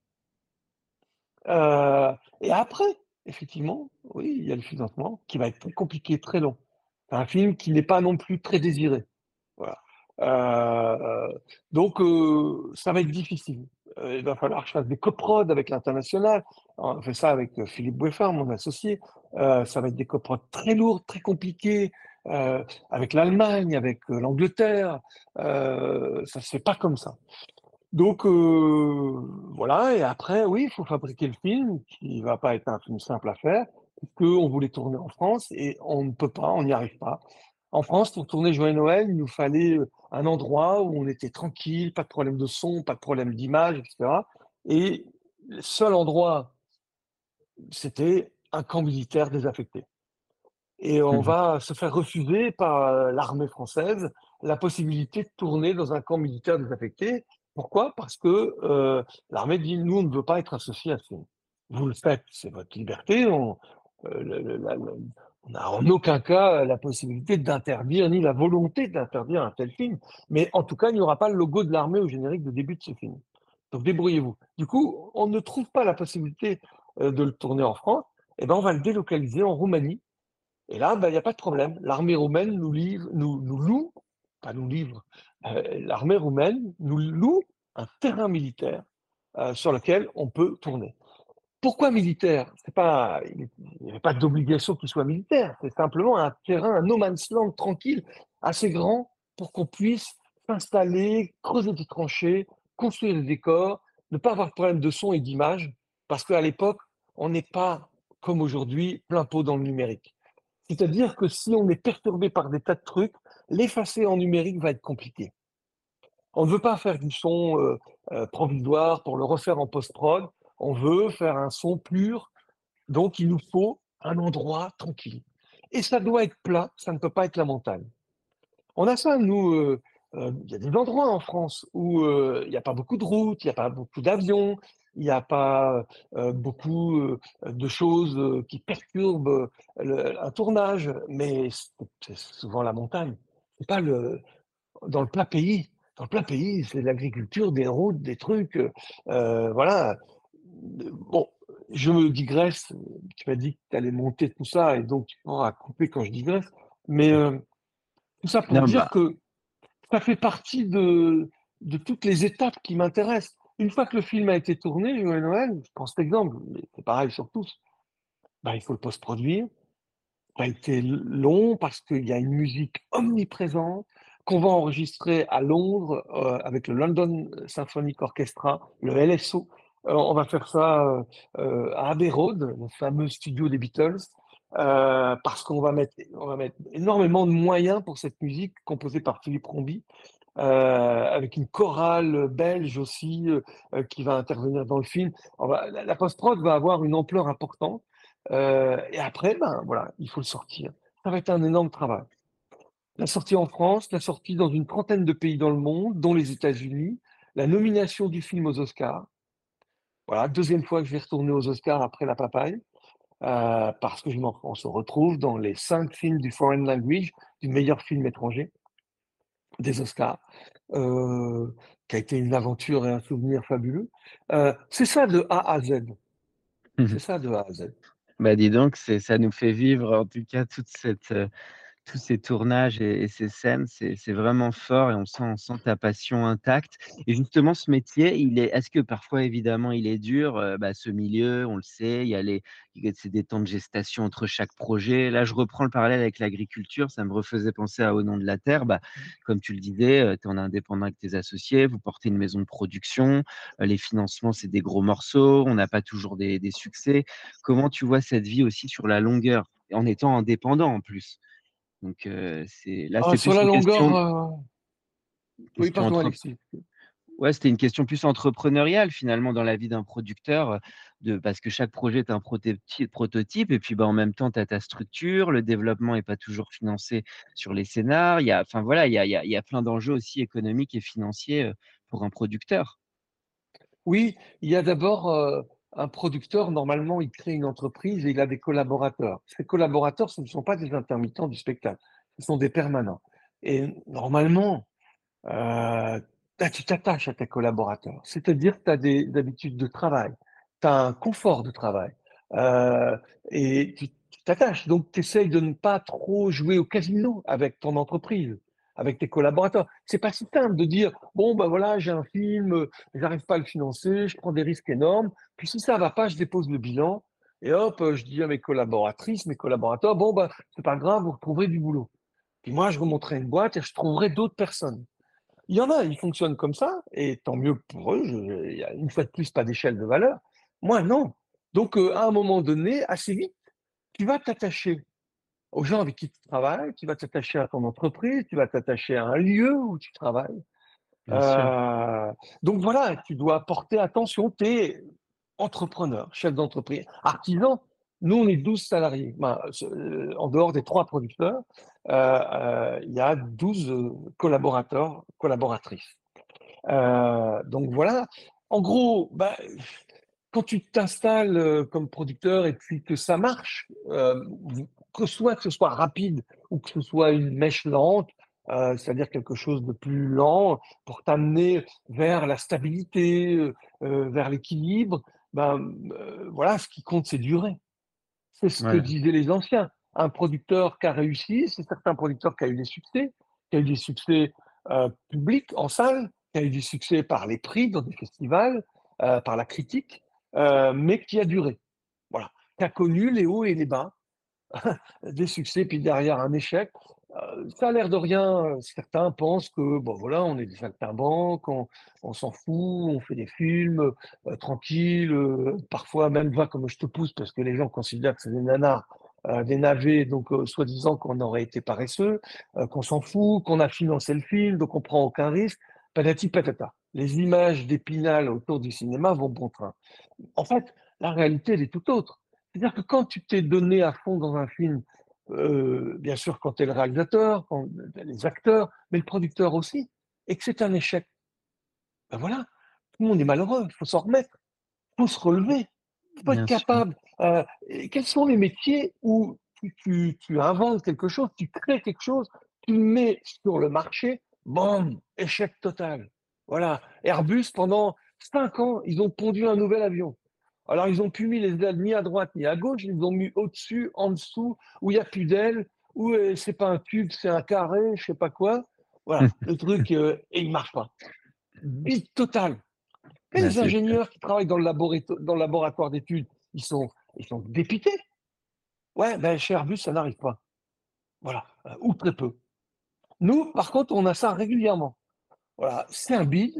Heu et après, effectivement, oui, il y a le financement qui va être très compliqué, très long. C'est un film qui n'est pas non plus très désiré. Voilà. Heu, donc heu, ça va être difficile. Heu, il va falloir que je fasse des coprods avec l'international. On fait ça avec, heu, Philippe Boiffard, mon associé. Heu, ça va être des coprods très lourds, très compliqués, heu, avec l'Allemagne, avec, heu, l'Angleterre. Heu, ça se fait pas comme ça. Donc heu, voilà, et après, oui, il faut fabriquer le film qui va pas être un film simple à faire, puisqu'on voulait tourner en France et on ne peut pas, on n'y arrive pas. En France, pour tourner Joyeux Noël, il nous fallait, heu, un endroit où on était tranquille, pas de problème de son, pas de problème d'image, et cetera, et le seul endroit, c'était un camp militaire désaffecté. Et on Mmh mh. va se faire refuser par, heu, l'armée française la possibilité de tourner dans un camp militaire désaffecté. Pourquoi? Parce que, heu, l'armée dit: «Nous, on ne veut pas être associés à ce film. Vous le faites, c'est votre liberté, on, heu, le le la le on n'a en aucun cas la possibilité d'interdire, ni la volonté d'interdire un tel film, mais en tout cas, il n'y aura pas le logo de l'armée au générique de début de ce film. Donc débrouillez-vous». Du coup, on ne trouve pas la possibilité, heu, de le tourner en France, et ben, on va le délocaliser en Roumanie, et là, bah, il y a pas de problème. L'armée roumaine nous livre nous nous loue, pas nous livre, heu, l'armée roumaine nous loue un terrain militaire, heu, sur lequel on peut tourner. Pourquoi militaire? C'est pas il n'y avait pas d'obligation qu'il soit militaire, c'est simplement un terrain, un no man's land tranquille, assez grand pour qu'on puisse s'installer, creuser des tranchées, construire des décors, ne pas avoir de problème de son et d'image, parce qu'à l'époque, on n'est pas, comme aujourd'hui, plein pot dans le numérique. C'est-à-dire que si on est perturbé par des tas de trucs, l'effacer en numérique va être compliqué. On ne veut pas faire du son, heu heu, provisoire pour le refaire en post-prod. On veut faire un son pur, donc il nous faut un endroit tranquille, et ça doit être plat, ça ne peut pas être la montagne. On a ça, nous, heu heu, il y a des endroits en France où, heu, il y a pas beaucoup de routes, il y a pas beaucoup d'avions, il y a pas, heu, beaucoup, heu, de choses, heu, qui perturbent, heu, le un tournage, mais c'est c'est souvent la montagne. C'est pas le dans le plat pays. Dans le plat pays, c'est de l'agriculture, des routes, des trucs, heu heu, voilà. Bon, je me digresse, tu m'as dit que tu allais monter tout ça et donc tu pourras couper quand je digresse, mais heu, tout ça pour Non, dire bah, que ça fait partie de de toutes les étapes qui m'intéressent. Une fois que le film a été tourné, Joyeux Noël, je prends cet exemple, mais c'est pareil sur tous, bah, il faut le post-produire. Ça a été l long parce qu'il y a une musique omniprésente qu'on va enregistrer à Londres, heu, avec le London Symphonic Orchestra, le L S O. Alors, on va faire ça, heu heu, à Abbey Road, le fameux studio des Beatles, heu, parce qu'on va mettre on va mettre énormément de moyens pour cette musique composée par Philippe Rombi, heu, avec une chorale belge aussi, heu heu, qui va intervenir dans le film. On va la la post-prod va avoir une ampleur importante, heu et après, ben, voilà, il faut le sortir. Ça va être un énorme travail. La sortie en France, la sortie dans une trentaine de pays dans le monde, dont les États-Unis, la nomination du film aux Oscars. Voilà, deuxième fois que je vais retourner aux Oscars après La Papaye, heu, parce que je m'en on se retrouve dans les cinq films du Foreign Language, du meilleur film étranger des Oscars, heu, qui a été une aventure et un souvenir fabuleux. Heu, c'est ça de A à Z. C'est ça de A à Z. Bah, dis donc, c'est ça nous fait vivre en tout cas toute cette, heu, tous ces tournages et et ces scènes, c'est c'est vraiment fort et on sent on sent ta passion intacte et justement ce métier, il est est-ce que parfois évidemment il est dur, heu, bah, ce milieu, on le sait, il y a les il y a c'est des temps de gestation entre chaque projet. Là, je reprends le parallèle avec l'agriculture, ça me refaisait penser à Au nom de la terre. Bah, comme tu le disais, heu, tu es en indépendant avec tes associés, vous portez une maison de production, heu, les financements, c'est des gros morceaux, on n'a pas toujours des des succès. Comment tu vois cette vie aussi sur la longueur? Et en étant indépendant en plus? Donc heu, c'est là, Ah, c'est sur plus la une longueur, question heu oui, question pardon entre Alexis. ouais, c'était une question plus entrepreneuriale finalement dans la vie d'un producteur, heu, de parce que chaque projet est un protéti prototype et puis, bah, en même temps, tu as ta structure, le développement est pas toujours financé sur les scénars. Il y a enfin voilà, il y a il y a il y a plein d'enjeux aussi économiques et financiers, heu, pour un producteur. Oui, il y a d'abord, heu, un producteur, normalement, il crée une entreprise et il a des collaborateurs. Ces collaborateurs, ce ne sont pas des intermittents du spectacle, ce sont des permanents et normalement, heu, bah, tu t'attaches à tes collaborateurs. C'est-à-dire que tu as des habitudes de travail, tu as un confort de travail, heu et tu tu t'attaches. Donc tu essayes de ne pas trop jouer au casino avec ton entreprise, avec tes collaborateurs. C'est pas si simple de dire: «Bon, ben, voilà, j'ai un film, heu, j'arrive pas à le financer, je prends des risques énormes, puis si ça va pas, je dépose le bilan et hop, heu, je dis à mes collaboratrices, mes collaborateurs: "Bon, bah, c'est pas grave, vous retrouverez du boulot". Puis moi, je remonterai une boîte et je trouverai d'autres personnes". Il y en a, ils fonctionnent comme ça et tant mieux pour eux, je il y a une fois de plus pas d'échelle de valeur. Moi, non. Donc, heu, à un moment donné, assez vite, tu vas t'attacher aux gens avec qui tu travailles, tu vas t'attacher à ton entreprise, tu vas t'attacher à un lieu où tu travailles. Bien sûr. Heu, donc voilà, tu dois porter attention. Tu es entrepreneur, chef d'entreprise, artisan. Nous, on est douze salariés. Ben, ce heu, en dehors des trois producteurs, heu heu, il y a douze heu, collaborateurs, collaboratrices. Heu, donc voilà. En gros, bah, quand tu t'installes, heu, comme producteur et puis que ça marche, heu, que soit que ce soit rapide ou que ce soit une mèche lente, heu, c'est-à-dire quelque chose de plus lent pour t'amener vers la stabilité, heu heu, vers l'équilibre, ben, heu, voilà, ce qui compte, c'est durer. C'est ce que Ouais, disaient les anciens. Un producteur qui a réussi, c'est certain producteur qui a eu des succès, qui a eu des succès, heu, publics en salle, qui a eu du succès par les prix dans des festivals, heu, par la critique, heu, mais qui a duré. Voilà. Qui a connu les hauts et les bas, des succès, puis derrière un échec. Heu, ça a l'air de rien, heu, certains pensent que, bon voilà, on est des saltimbanques, on on s'en fout, on fait des films, heu heu, tranquilles, heu, parfois même va comme je te pousse parce que les gens considèrent que c'est des nanars, heu, des navets, donc heu, soi-disant qu'on aurait été paresseux, heu, qu'on s'en fout, qu'on a financé le film, donc on prend aucun risque, patati patata. Les images d'Épinal autour du cinéma vont bon train. En fait, la réalité, elle est tout autre. C'est-à-dire que quand tu t'es donné à fond dans un film, heu, bien sûr quand tu es le réalisateur, quand les acteurs, mais le producteur aussi, et que c'est un échec, ben voilà, tout le monde est malheureux, il faut s'en remettre, il faut se relever, il faut être bien sûr. capable. Heu et quels sont les métiers où tu tu tu inventes quelque chose, tu crées quelque chose, tu le mets sur le marché, bam, échec total. Voilà. Airbus pendant cinq ans, ils ont pondu un nouvel avion. Alors ils ont plus mis les ailes ni à droite ni à gauche, ils ont mis au-dessus, en dessous, où il y a plus d'ailes, où, heu, c'est pas un tube, c'est un carré, je sais pas quoi. Voilà, le truc, heu et il marche pas. Bide total. Et Bah, les c'est sûr. ingénieurs qui travaillent dans le laborato dans le laboratoire d'études, ils sont ils sont dépités. Ouais, ben, chez Airbus, ça n'arrive pas. Voilà, heu, ou très peu. Nous, par contre, on a ça régulièrement. Voilà, c'est un bide,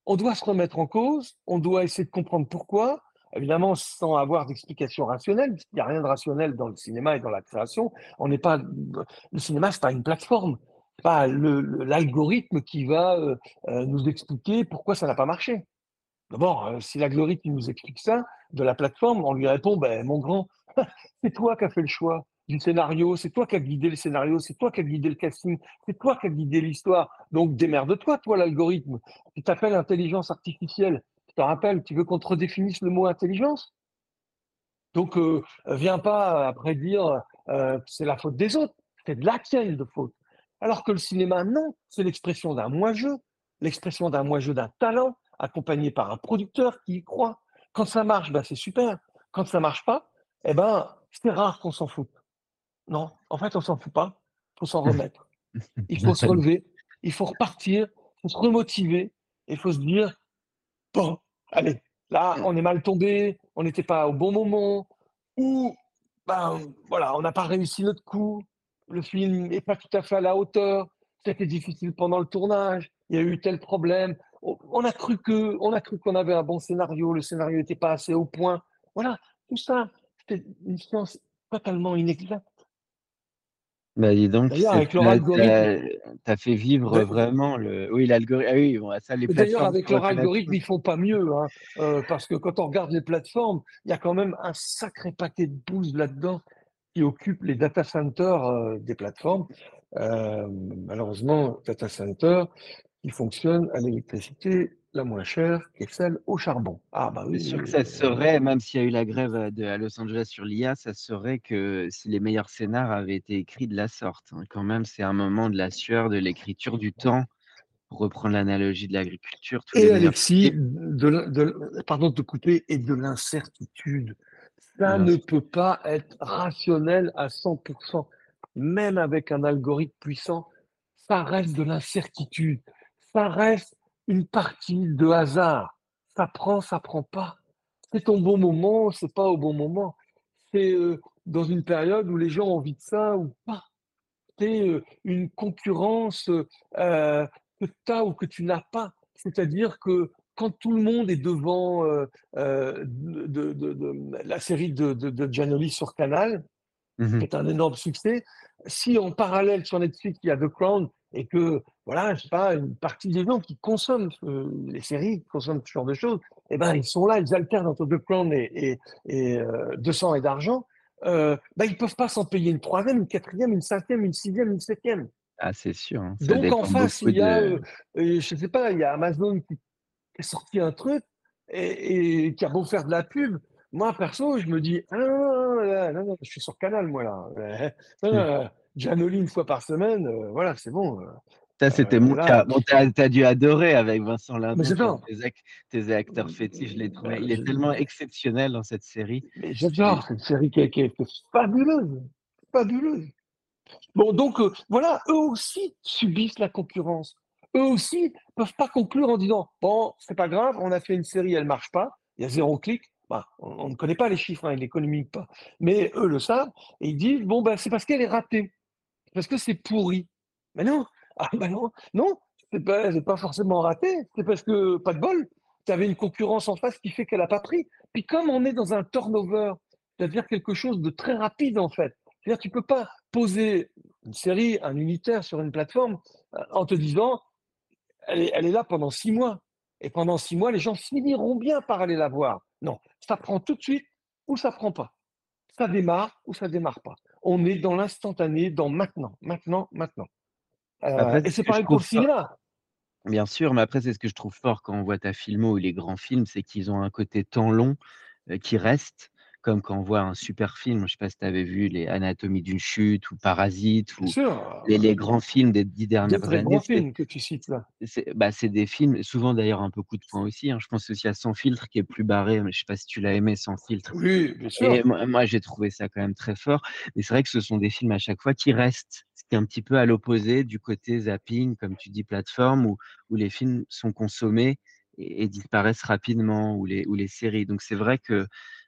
on doit se remettre en cause, on doit essayer de comprendre pourquoi, évidemment sans avoir d'explication rationnelle, parce qu'il n'y a rien de rationnel dans le cinéma et dans la création. On n'est pas, le cinéma, c'est pas une plateforme, c'est pas le, le- l'algorithme qui va euh, euh, nous expliquer pourquoi ça n'a pas marché. D'abord, euh, si l'algorithme nous explique ça de la plateforme, on lui répond, ben, mon grand, c'est toi qui as fait le choix du scénario, c'est toi qui as guidé le scénario, c'est toi qui as guidé le casting, c'est toi qui as guidé l'histoire. Donc démerde-toi, toi, l'algorithme. Tu t'appelles intelligence artificielle. Je te rappelle, tu veux qu'on te redéfinisse le mot intelligence? Donc, euh, viens pas après dire euh, que c'est la faute des autres, c'est de la tienne de faute. Alors que le cinéma, non, c'est l'expression d'un moi-je, l'expression d'un moi-je, d'un talent, accompagné par un producteur qui y croit. Quand ça marche, ben, c'est super. Quand ça marche pas, eh ben, c'est rare qu'on s'en foute. Non, en fait, on s'en fout pas, il faut s'en remettre. Il faut se relever, il faut repartir, il faut se remotiver, et il faut se dire, bon, allez, là, on est mal tombé, on n'était pas au bon moment, ou ben, voilà, on n'a pas réussi notre coup, le film n'est pas tout à fait à la hauteur, c'était difficile pendant le tournage, il y a eu tel problème, on, on a cru que, on a cru qu'on avait un bon scénario, le scénario n'était pas assez au point. Voilà, tout ça, c'était une science totalement inexacte. Bah, dis donc, D'ailleurs, c'est avec leur tu algorithme, as fait vivre vraiment le oui, l'algorithme. Ah oui, bon, ça, les d'ailleurs, plateformes avec se leur reconnaissent algorithme, tous. ils font pas mieux, hein, heu, parce que quand on regarde les plateformes, il y a quand même un sacré paquet de bouses là-dedans qui occupent les data centers, heu, des plateformes. Hem, malheureusement, data center qui fonctionne à l'électricité la moins chère, qui est celle au charbon. Ah bah C'est oui, sûr oui, que oui, ça oui, se oui. saurait, même s'il y a eu la grève, heu, de à Los Angeles sur l'I A, ça se saurait que si les meilleurs scénars avaient été écrits de la sorte, hein. Quand même, c'est un moment de la sueur, de l'écriture, du temps, pour reprendre l'analogie de l'agriculture, tous les Et meilleurs Alexis, films, de l'in de l pardon de te couper, et de l'incertitude. Ça bien ne sûr. peut pas être rationnel à cent. Même avec un algorithme puissant, ça reste de l'incertitude. Ça reste une partie de hasard. Ça prend, ça prend pas. C'est ton bon moment, c'est pas au bon moment. C'est, heu, dans une période où les gens ont envie de ça ou pas. C'est, heu, une concurrence, heu que tu as ou que tu n'as pas. C'est-à-dire que quand tout le monde est devant, heu heu, de de de la série de de de Giannoli sur Canal, Mmh qui mh. est un énorme succès, si en parallèle sur Netflix, il y a The Crown et que, voilà, je sais pas, une partie des gens qui consomment, heu, les séries, qui consomment ce genre de choses, et ben, ils sont là, ils alternent entre The Crown et et et heu, deux cents et d'argent, heu, bah, ils peuvent pas s'en payer une troisième, une quatrième, une cinquième, une sixième, une septième. Ah, c'est sûr, hein, ça Donc en dépend face, beaucoup il y a, de heu heu, je sais pas, il y a Amazon qui qui a sorti un truc et et qui a beau faire de la pub, moi perso, je me dis: «Ah non, non, non, là, non, non, je suis sur Canal moi là, heu, non, mmh. non, Giannoli une fois par semaine, heu, voilà, c'est bon, heu Ça, c'était heu, mon cas. là». Bon, tu as tu as dû adorer avec Vincent Mais Lindon, qui est un de j'adore, tes ac tes acteurs fétiches, je l'ai trouvé heu, il est je tellement exceptionnel dans cette série. mais Et j'adore, c'est une série qui est qui est qui est fabuleuse, fabuleuse. Bon, donc, heu, voilà, eux aussi subissent la concurrence. Eux aussi peuvent pas conclure en disant: «Bon, c'est pas grave, on a fait une série, elle marche pas, il y a zéro clic». Bah, on on ne connaît pas les chiffres, hein, ils les communiquent pas. Mais eux le savent et ils disent: «Bon, bah, c'est parce qu'elle est ratée, parce que c'est pourri». Mais non! Ah bah non, non, c'est pas c'est pas forcément raté, c'est parce que, pas de bol, tu avais une concurrence en face qui fait qu'elle a pas pris. Puis comme on est dans un turnover, c'est-à-dire quelque chose de très rapide, en fait. C'est-à-dire tu peux pas poser une série, un unitaire sur une plateforme, heu, en te disant: «Elle est elle est là pendant six mois et pendant six mois, les gens finiront bien par aller la voir». Non, ça prend tout de suite ou ça prend pas. Ça démarre ou ça démarre pas. On est dans l'instantané, dans maintenant, maintenant, maintenant. Heu après, c'est et ce c'est que je pareil pour trouve le fort. cinéma. Bien sûr, mais après, c'est ce que je trouve fort quand on voit ta filmo ou les grands films, c'est qu'ils ont un côté temps long, heu, qui reste, comme quand on voit un super film, je sais pas si tu avais vu les Anatomie d'une chute ou Parasite Bien ou sûr, les les heu, grands films des dix deux dernières très années, grands c'est films que tu cites là. c'est bah, c'est des films souvent d'ailleurs un peu coup de poing aussi, hein. Je pense aussi à Sans filtre qui est plus barré, mais je sais pas si tu l'as aimé Sans filtre? Oui, bien Et sûr. moi moi, j'ai trouvé ça quand même très fort. Mais c'est vrai que ce sont des films à chaque fois qui restent. Ce qui est un petit peu à l'opposé du côté zapping, comme tu dis, plateforme où où les films sont consommés et et disparaissent rapidement ou les ou les séries. Donc c'est vrai que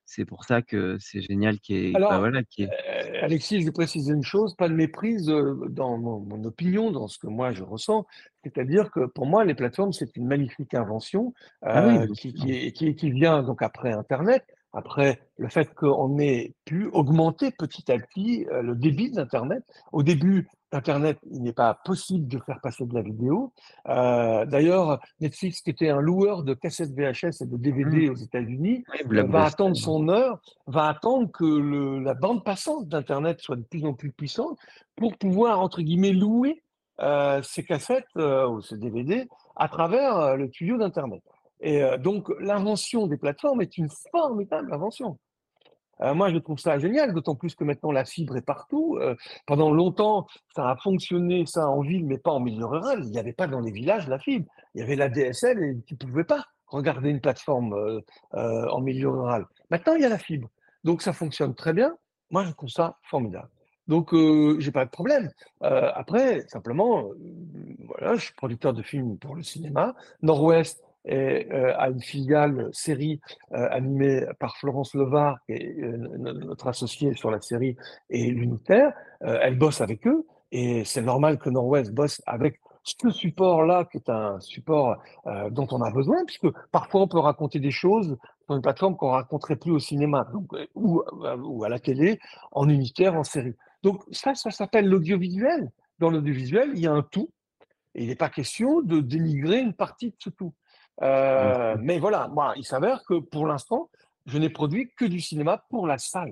c'est pour ça que c'est génial qu'il y ait, bah, Alors, voilà, qu'il y ait heu, Alexis, je vais préciser une chose, pas de méprise, heu, dans mon mon opinion, dans ce que moi je ressens. C'est-à-dire que pour moi, les plateformes, c'est une magnifique invention, ah oui, heu, bien qui sûr. qui est qui qui vient donc après internet, après le fait qu'on ait pu augmenter petit à petit, heu, le débit d'internet. Au début d'internet, il n'est pas possible de faire passer de la vidéo. Heu, d'ailleurs, Netflix, qui était un loueur de cassettes V H S et de Mmh. D V D aux États-Unis, Oui, heu, va Blockbuster. attendre son heure, va attendre que le la bande passante d'internet soit de plus en plus puissante pour pouvoir, entre guillemets, «louer», heu, ces cassettes, heu, ou ces D V D à travers, heu, le tuyau d'internet. Et heu, donc l'invention des plateformes est une formidable invention. Heu, moi, je trouve ça génial, d'autant plus que maintenant la fibre est partout. Heu, pendant longtemps, ça a fonctionné ça en ville, mais pas en milieu rural. Il n'y avait pas dans les villages la fibre. Il y avait la D S L et tu pouvais pas regarder une plateforme, heu heu, en milieu rural. Maintenant, il y a la fibre, donc ça fonctionne très bien. Moi, je trouve ça formidable. Donc heu, j'ai pas de problème. Heu, après, simplement, heu, voilà, je suis producteur de films pour le cinéma. Nord-Ouest est, heu, a une filiale série, heu, animée par Florence Levard, qui est, heu, no notre associée sur la série, et l'unitaire. Heu, elle bosse avec eux et c'est normal que Nord-Ouest bosse avec ce support-là, qui est un support, heu, dont on a besoin, puisque parfois on peut raconter des choses sur une plateforme qu'on raconterait plus au cinéma, donc heu, ou à ou à la télé, en unitaire, en série. Donc ça, ça s'appelle l'audiovisuel. Dans l'audiovisuel, il y a un tout et il n'est pas question de dénigrer une partie de ce tout. Bien Heu, sûr. mais voilà, moi, il s'avère que pour l'instant, je n'ai produit que du cinéma pour la salle,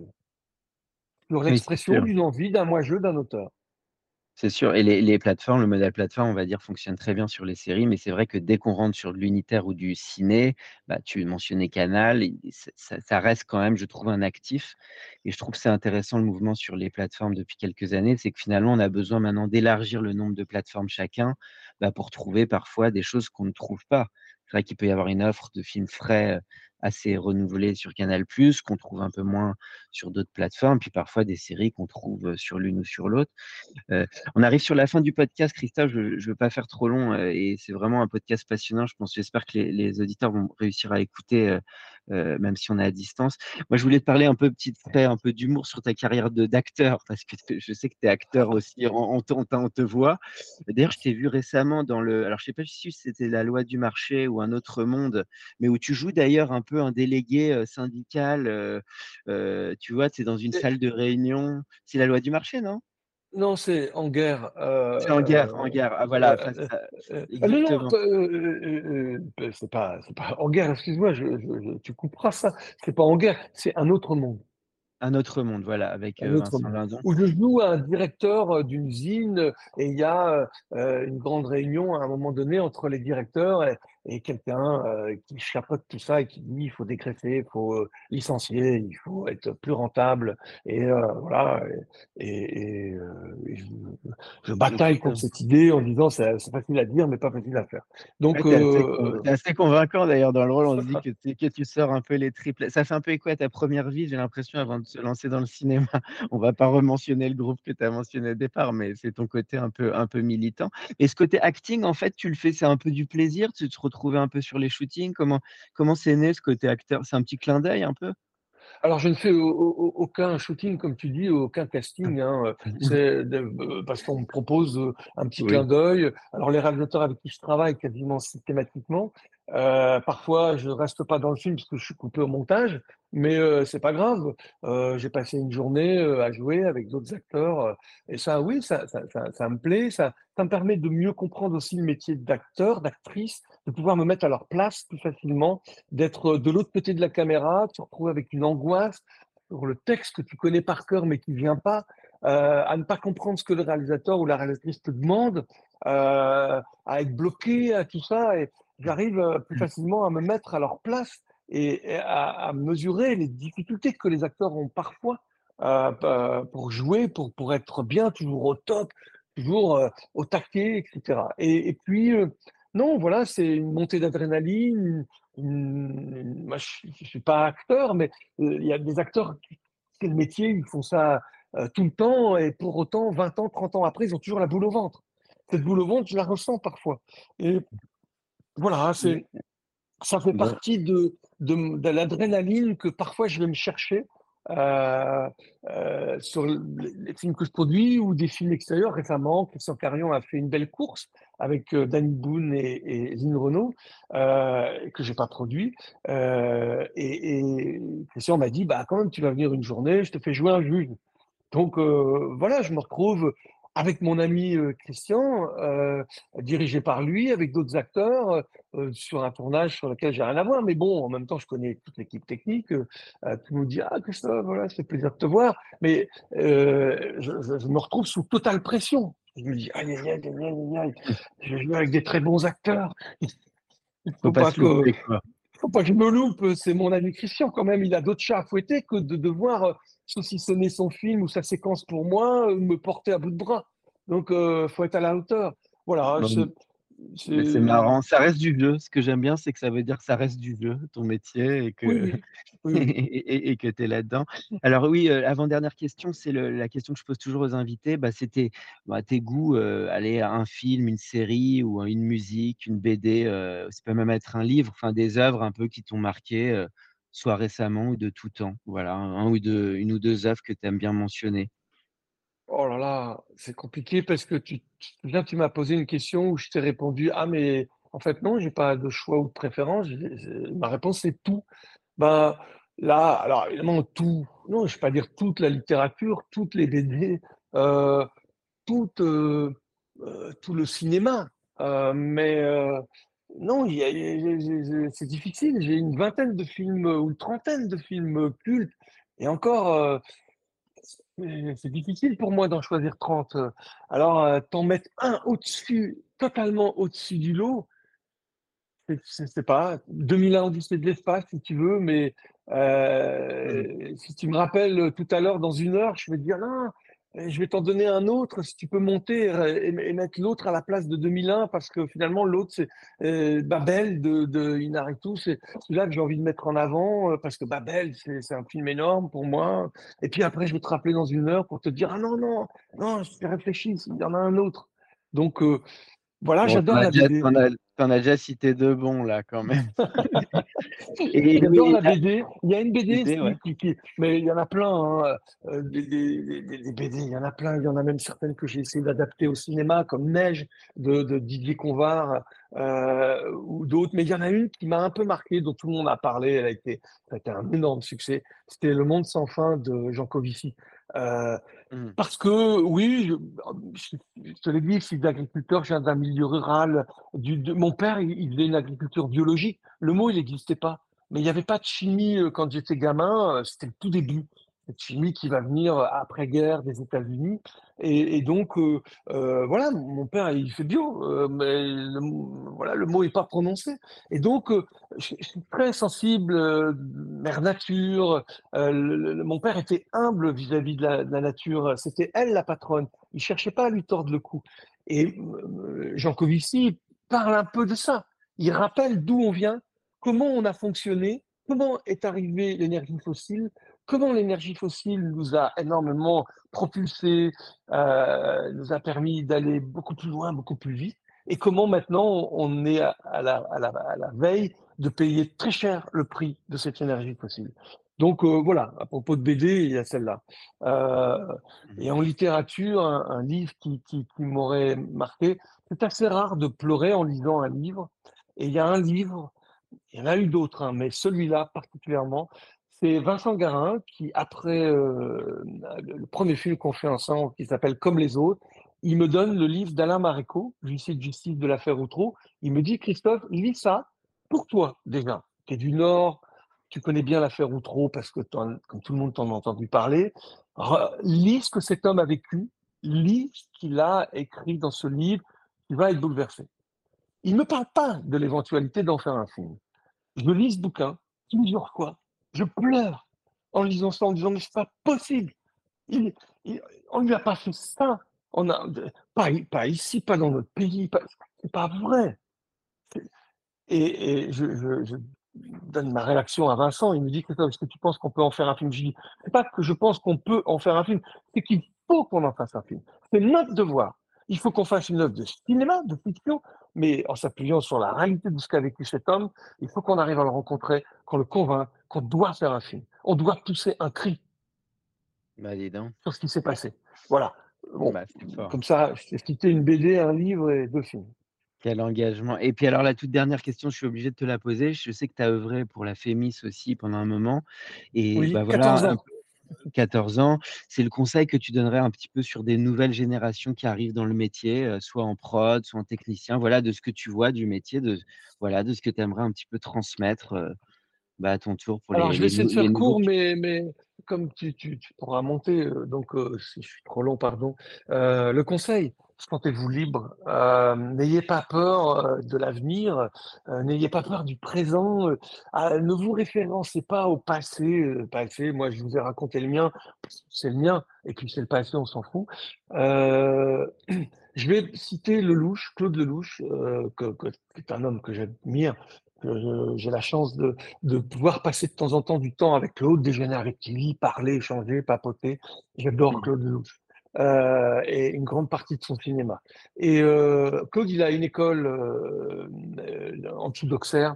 pour Oui, c'est l'expression sûr. d'une envie, d'un moi-je, d'un auteur. C'est sûr et les les plateformes, le modèle plateforme, on va dire, fonctionne très bien sur les séries, mais c'est vrai que dès qu'on rentre sur de l'unitaire ou du ciné, bah, tu mentionnais Canal et ça ça ça reste quand même, je trouve, un actif et je trouve que c'est intéressant le mouvement sur les plateformes depuis quelques années. C'est que finalement, on a besoin maintenant d'élargir le nombre de plateformes chacun, bah, pour trouver parfois des choses qu'on ne trouve pas. C'est vrai qu'il peut y avoir une offre de films frais, heu, assez renouvelée sur Canal+, qu'on trouve un peu moins sur d'autres plateformes, puis parfois des séries qu'on trouve, heu, sur l'une ou sur l'autre. Heu, on arrive sur la fin du podcast, Christophe, je ne veux pas faire trop long, heu, et c'est vraiment un podcast passionnant. Je pense j'espère que les les auditeurs vont réussir à écouter, heu heu, même si on est à distance. Moi, je voulais te parler un peu petite frais, un peu d'humour sur ta carrière de d'acteur parce que t je sais que tu es acteur aussi, on on te on t on te voit. D'ailleurs, je t'ai vu récemment dans le alors je sais pas si c'était La Loi du marché ou Un autre monde, mais où tu joues d'ailleurs un peu un délégué, heu, syndical, heu heu, tu vois? Tu es dans une Et salle de réunion. C'est La Loi du marché, non? non, c'est en guerre, C'est En guerre, En heu, guerre. Ah ouais, voilà, face heu à heu heu, non, non, exactement. t heu heu heu, c'est pas c'est pas en guerre, excuse-moi, je je je tu couperas ça. C'est pas en guerre, c'est Un autre monde. Un autre monde, voilà, avec, Un heu, autre Vincent monde. Lindon. Où je joue un directeur, heu, d'une usine, heu, et il y a, heu une grande réunion à un moment donné entre les directeurs et et quelqu'un, heu, qui chapeaute tout ça et qui dit: «Il faut dégraisser, il faut, heu, licencier, il faut être plus rentable» et heu, voilà et et et heu, et je je bataille contre Excellent. cette idée en disant: «C'est c'est facile à dire, mais pas facile à faire». Ouais, Donc tu es assez con heu tu es assez convaincant d'ailleurs dans le rôle, on se dit que tu que tu sors un peu les tripes. Ça fait un peu écho à ta première vie, j'ai l'impression, avant de se lancer dans le cinéma. On va pas rementionner le groupe que tu as mentionné au départ, mais c'est ton côté un peu un peu militant et ce côté acting, en fait, tu le fais, c'est un peu du plaisir? Tu te retrouvais un peu sur les shootings? Comment comment c'est né ce côté acteur? C'est un petit clin d'œil un peu? Alors je ne fais au au aucun shooting comme tu dis, aucun casting, hein, heu, c'est de heu, parce qu'on me propose, heu, un petit clin Oui, d'œil. Alors les réalisateurs avec qui je travaille quasiment systématiquement, heu, parfois je reste pas dans le film parce que je suis coupé au montage, mais heu, c'est pas grave. Heu, j'ai passé une journée, heu, à jouer avec d'autres acteurs, heu et ça oui, ça ça ça ça me plaît, ça ça me permet de mieux comprendre aussi le métier d'acteur, d'actrice, de pouvoir me mettre à leur place plus facilement, d'être de l'autre côté de la caméra, de se retrouver avec une angoisse sur le texte que tu connais par cœur mais qui vient pas, heu, à ne pas comprendre ce que le réalisateur ou la réalisatrice te demande, heu, à être bloqué, à tout ça et j'arrive, heu, plus facilement à me mettre à leur place et et à à mesurer les difficultés que les acteurs ont parfois, heu, pe pour jouer, pour pour être bien, toujours au top, toujours, heu, au taquet et cetera et et puis, heu, non, voilà, c'est une montée d'adrénaline, Mmh, moi, je ne suis pas acteur, mais heu, il y a des acteurs qui c'est le métier, ils font ça, heu, tout le temps et pour autant vingt ans, trente ans après, ils ont toujours la boule au ventre. Cette boule au ventre, je la ressens parfois et voilà, mais c'est ça fait bon, partie de de, de l'adrénaline que parfois je vais me chercher euh, euh, sur le- les films que je produis ou des films extérieurs. Récemment, Christian Carion a fait une belle course avec euh, Danny Boone et, et Lynn Renault, euh, que j'ai pas produit. Euh, et, et Christian m'a dit, bah quand même, tu vas venir une journée, je te fais jouer un juge. Donc euh, voilà, je me retrouve avec mon ami euh, Christian, euh, dirigé par lui, avec d'autres acteurs, euh, sur un tournage sur lequel j'ai rien à voir. Mais bon, en même temps, je connais toute l'équipe technique. Euh, euh, tout le monde dit, ah Christophe, voilà, c'est plaisir de te voir. Mais euh, je, je- je me retrouve sous totale pression. Je me dis, aïe, aïe, aïe, aïe, aïe, aïe, je joue avec des très bons acteurs. Il Faut faut pas pas se que louper, quoi. faut pas que je me loupe, c'est mon ami Christian quand même, il a d'autres chats à fouetter que de devoir euh, saucissonner son film ou sa séquence pour moi, euh, me porter à bout de bras. Donc, euh, faut être à la hauteur. Voilà, Bon, c'est, mais c'est c'est- marrant. Ça reste du jeu. Ce que j'aime bien, c'est que ça veut dire que ça reste du jeu, ton métier, et oui, que oui, oui, et oui. et et que tu es là-dedans. Alors oui, heu, avant-dernière question, c'est le la question que je pose toujours aux invités, bah, c'était, bah, tes goûts, heu, allez, un film, une série ou une musique, une B D, heu, ça peut même être un livre, enfin des œuvres un peu qui t'ont marqué, heu, soit récemment ou de tout temps. Voilà, un ou deux une ou deux œuvres que tu aimes bien mentionner. Oh là là, c'est compliqué parce que tu, tu, te souviens, tu m'as posé une question où je t'ai répondu, ah mais en fait non, j'ai pas de choix ou de préférence. J'ai- j'ai- Ma réponse c'est tout. Ben là, alors évidemment tout, non, je vais pas dire toute la littérature, toutes les B D, tout, euh, euh, tout le cinéma. Euh, mais euh, non, il y a- il y a- j'ai- j'ai- j'ai- c'est difficile. J'ai une vingtaine de films euh, ou une trentaine de films cultes. Et encore, euh, c'est c'est difficile pour moi d'en choisir trente. Alors, euh, t'en mettre un au-dessus, totalement au-dessus du lot, c'est c'est- c'est pas deux mille un Odyssée de l'espace, si tu veux, mais Mmh. euh, si tu me rappelles euh, tout à l'heure, dans une heure, je vais te dire non, euh, je vais t'en donner un autre, si tu peux monter euh, et, et mettre l'autre à la place de deux mille un, parce que finalement, l'autre, c'est euh, Babel de, de Inarritu, c'est celui-là que j'ai envie de mettre en avant, euh, parce que Babel, c'est c'est un film énorme pour moi. Et puis après, je vais te rappeler dans une heure pour te dire, ah non, non, non, je réfléchis, il y en a un autre. Donc, euh, voilà, Bon, tu en j'adore as la déjà B D. tu en as tu en as déjà cité deux bons là, quand même. Et J'adore oui, la la B D. Il y a une B D B D, ouais. qui, qui, qui- mais il y en a plein, hein, euh, des, des- des- des B D, il y en a plein. Il y en a même certaines que j'ai essayé d'adapter au cinéma, comme Neige de, de Didier Convard, euh, ou d'autres. Mais il y en a une qui m'a un peu marqué, dont tout le monde a parlé. Elle a été, ça a été un énorme succès. C'était Le Monde sans fin de Jean Covici. Euh, Mmh. Parce que oui, je, je te l'ai dit, je suis agriculteur, je viens d'un milieu rural. Du, de, mon père, il, il faisait une agriculture biologique. Le mot, il n'existait pas. Mais il n'y avait pas de chimie euh, quand j'étais gamin. euh, C'était le tout début. Cette chimie qui va venir euh, après-guerre des États-Unis. Et, et donc, euh, euh, voilà, mon père, il fait bio, euh, mais le, voilà, le mot n'est pas prononcé. Et donc, euh, je, je suis très sensible, euh, mère nature. Euh, le- le- mon père était humble vis-à-vis de la, de la nature. C'était elle la patronne. Il cherchait pas à lui tordre le cou. Et euh, Jean Covici parle un peu de ça. Il rappelle d'où on vient, comment on a fonctionné, comment est arrivée l'énergie fossile, comment l'énergie fossile nous a énormément propulsés, euh, nous a permis d'aller beaucoup plus loin, beaucoup plus vite, et comment maintenant on est à, à la, à la- à la veille de payer très cher le prix de cette énergie fossile. Donc euh, voilà, à propos de B D, il y a celle-là. Euh, Mmh. et en littérature, un, un livre qui, qui, qui m'aurait marqué, c'est assez rare de pleurer en lisant un livre. Et il y a un livre, il y en a eu d'autres, hein, mais celui-là particulièrement, c'est Vincent Garin qui, après euh, le premier film qu'on fait ensemble, qui s'appelle Comme les autres, il me donne le livre d'Alain Maréco, l'huissier de justice de l'affaire Outreau. Il me dit, Christophe, lis ça pour toi déjà. Tu es du Nord, tu connais bien l'affaire Outreau parce que, comme tout le monde t'en a entendu parler. Re- lis ce que cet homme a vécu, lis ce qu'il a écrit dans ce livre, tu vas être bouleversé. Il ne me parle pas de l'éventualité d'en faire un film. Je lis ce bouquin plusieurs fois. Je pleure en lisant ça, en disant, mais c'est pas possible. Il, il- on ne lui a pas fait ça. On a, pas, pas ici, pas dans notre pays. Pas, c'est pas vrai. Et, et je, je, je donne ma réaction à Vincent. Il me dit, Christophe, est-ce que tu penses qu'on peut en faire un film? Je dis, c'est pas que je pense qu'on peut en faire un film, c'est qu'il faut qu'on en fasse un film. C'est notre devoir. Il faut qu'on fasse une œuvre de cinéma, de fiction, mais en s'appuyant sur la réalité de ce qu'a vécu cet homme. Il faut qu'on arrive à le rencontrer, qu'on le convainc qu'on doit faire un film. On doit pousser un cri Bah, dis donc. sur ce qui s'est passé. Voilà. Bon, Bah, c'est fort. comme ça, je t'ai cité une B D, un livre et deux films. Quel engagement. Et puis alors la toute dernière question, je suis obligé de te la poser. Je sais que tu as œuvré pour la Fémis aussi pendant un moment et Oui, bah, quatorze voilà, un ans. peu quatorze ans. C'est le conseil que tu donnerais un petit peu sur des nouvelles générations qui arrivent dans le métier, heu, soit en prod, soit en technicien, voilà, de ce que tu vois du métier, de voilà, de ce que tu aimerais un petit peu transmettre, heu, bah, à ton tour pour Alors, les je vais les essayer de nou les faire nouveaux court, qui mais mais comme tu tu tu pourras monter, heu, donc heu, si je suis trop long, pardon. Heu, le conseil, sentez-vous libre, hem, n'ayez pas peur, heu, de l'avenir, heu, n'ayez pas peur du présent, heu, ah, ne vous référencez pas au passé, heu, passé, moi je vous ai raconté le mien, c'est le mien et puis c'est le passé, on s'en fout. Heu, je vais citer Lelouch, Claude Lelouch, heu, que que qui est un homme que j'admire, que je j'ai la chance de de pouvoir passer de temps en temps du temps avec Claude, déjeuner avec lui, parler, échanger, papoter. J'adore mmh, Claude Lelouch, heu et une grande partie de son cinéma et heu, Claude, il a une école, heu heu, en dessous d'Auxerre,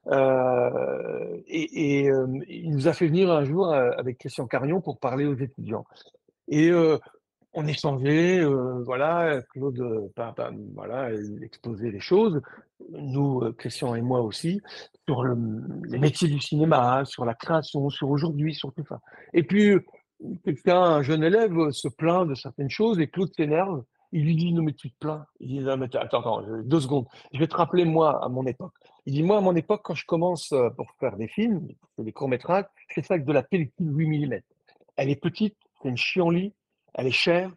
heu et et hem, il nous a fait venir un jour, heu, avec Christian Carion pour parler aux étudiants et heu, on échangeait, heu, voilà, Claude, heu, pa pa voilà, il exposait les choses. Nous, heu, Christian et moi aussi, sur le les métiers du cinéma, sur la création, sur aujourd'hui, sur tout ça. Et puis, heu, quelqu'un, un jeune élève, heu, se plaint de certaines choses et Claude s'énerve. Il lui dit: «Non mais tu te plains». Il dit: «Non mais attends, attends, heu, deux secondes, je vais te rappeler moi à mon époque». Il dit: «Moi à mon époque quand je commence, heu, pour faire des films, des courts métrages, je fais ça avec de la pellicule huit millimètres. Elle est petite, c'est une chienlit, elle est chère,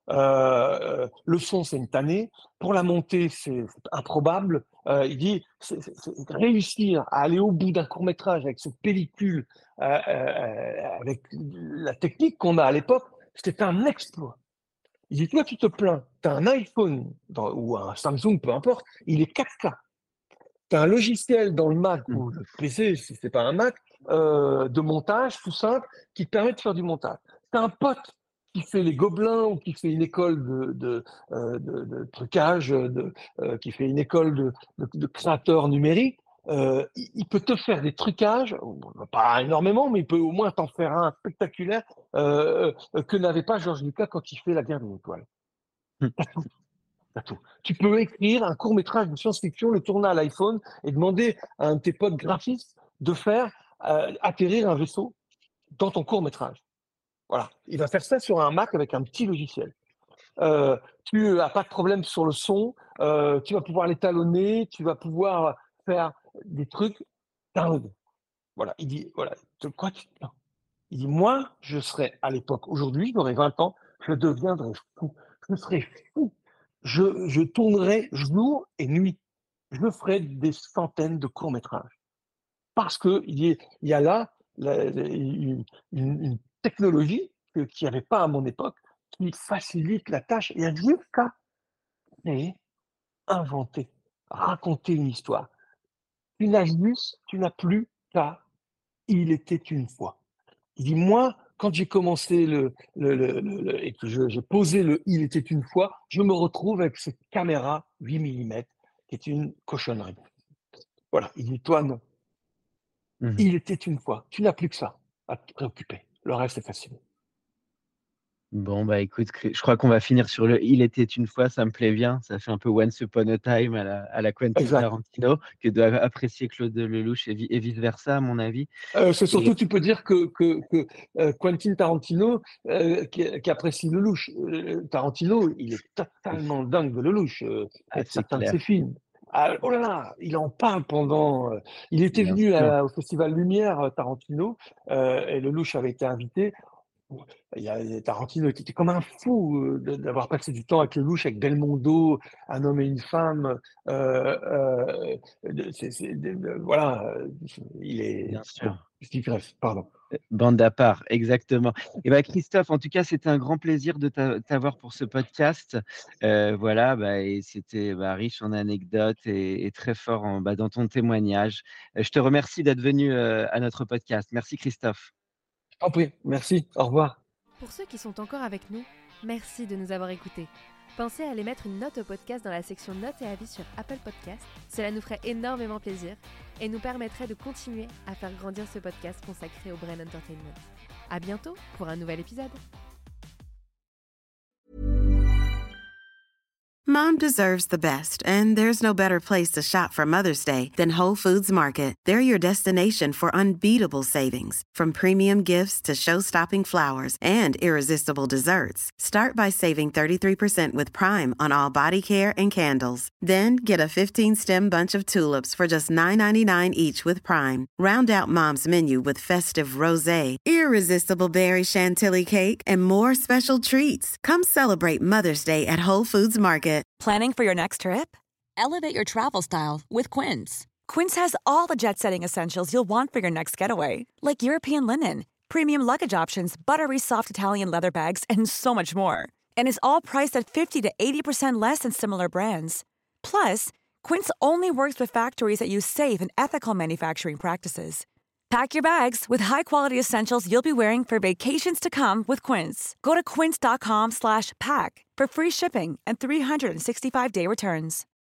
heu, le son, c'est une tannée. Pour la monter, c'est c'est improbable». Heu, il dit: «C'est c'est c'est réussir à aller au bout d'un court métrage avec cette pellicule, heu heu, avec la technique qu'on a à l'époque, c'était un exploit». Il dit: «Toi, tu te plains, tu as un iPhone dans ou un Samsung, peu importe, il est quatre K. Tu as un logiciel dans le Mac mmh. ou le P C, si c'est pas un Mac, heu, de montage tout simple qui te permet de faire du montage. Tu as un pote qui fait les Gobelins ou qui fait une école de de, heu, de de trucage, heu, de, heu, qui fait une école de de de créateurs numériques, heu, il il peut te faire des trucages, bon, pas énormément, mais il peut au moins t'en faire un spectaculaire, heu heu, que n'avait pas Georges Lucas quand il fait La Guerre des Étoiles. Mmh. Tu tout. Tu peux écrire un court métrage de science-fiction, le tourner à l'iPhone et demander à un de tes potes graphistes de faire, heu, atterrir un vaisseau dans ton court métrage. Voilà. Il va faire ça sur un Mac avec un petit logiciel. Heu, tu as pas de problème sur le son, heu, tu vas pouvoir l'étalonner, tu vas pouvoir faire des trucs dingues. Voilà, il dit: «Voilà, de quoi tu te plains?» Il dit: «Moi, je serais à l'époque aujourd'hui, j'aurais vingt ans, je deviendrais fou. Je serais fou. Je je tournerais jour et nuit. Je ferais des centaines de courts métrages». Parce qu'il y est il y a là la la une une une technologie que qu'il y avait pas à mon époque, qui facilite la tâche. Il y a juste qu'à créer, inventer, raconter une histoire. Tu n'as juste tu n'as plus qu'à «Il était une fois». Il dit: «Moi, quand j'ai commencé le le le le le et que je j'ai posé le "Il était une fois", je me retrouve avec cette caméra huit millimètres qui est une cochonnerie». Voilà, il dit: «Toi, non. Mmh. Il était une fois. Tu n'as plus que ça à te préoccuper. Le reste, c'est facile». Bon, bah, écoute, Cri je crois qu'on va finir sur le «Il était une fois», ça me plaît bien. Ça fait un peu Once upon a time à la à la Quentin Exact. Tarantino, que doit apprécier Claude Lelouch et vi et vice versa, à mon avis. Heu, c'est Et surtout, tu peux dire que que que, heu, Quentin Tarantino, heu, qui qui apprécie Lelouch. Heu, Tarantino, il est totalement dingue de Lelouch, heu et ah, de c'est certains de ses clair, films. Ah, oh là là, il en parle pendant, heu il était bien venu sûr. à au Festival Lumière, heu, Tarantino, heu et Lelouch avait été invité. Il y a Tarantino était comme un fou, heu, de d'avoir passé du temps avec Lelouch, avec Belmondo, Un homme et une femme, heu heu, de c'est c'est de de voilà, heu, il est Bien bon, sûr. je digresse, pardon. Heu, bande à part, exactement. Et bah, Christophe, en tout cas, c'était un grand plaisir de t'a t'avoir pour ce podcast. Heu, voilà, bah et c'était, bah, riche en anecdotes et et très fort en, bah, dans ton témoignage. Heu, je te remercie d'être venu, heu, à notre podcast. Merci Christophe. Je t'en prie, merci, au revoir. Pour ceux qui sont encore avec nous, merci de nous avoir écoutés. Pensez à aller mettre une note au podcast dans la section notes et avis sur Apple Podcasts. Cela nous ferait énormément plaisir et nous permettrait de continuer à faire grandir ce podcast consacré au Brain Entertainment. À bientôt pour un nouvel épisode. Mom deserves the best, and there's no better place to shop for Mother's Day than Whole Foods Market. They're your destination for unbeatable savings, from premium gifts to show-stopping flowers and irresistible desserts. Start by saving thirty-three percent with Prime on all body care and candles. Then get a fifteen-stem bunch of tulips for just nine ninety-nine each with Prime. Round out Mom's menu with festive rosé, irresistible berry chantilly cake, and more special treats. Come celebrate Mother's Day at Whole Foods Market. Planning for your next trip? Elevate your travel style with Quince. Quince has all the jet-setting essentials you'll want for your next getaway, like European linen, premium luggage options, buttery soft Italian leather bags, and so much more. And is all priced at fifty to eighty percent less than similar brands. Plus, Quince only works with factories that use safe and ethical manufacturing practices. Pack your bags with high-quality essentials you'll be wearing for vacations to come with Quince. Go to quince.com slash pack for free shipping and three sixty-five day returns.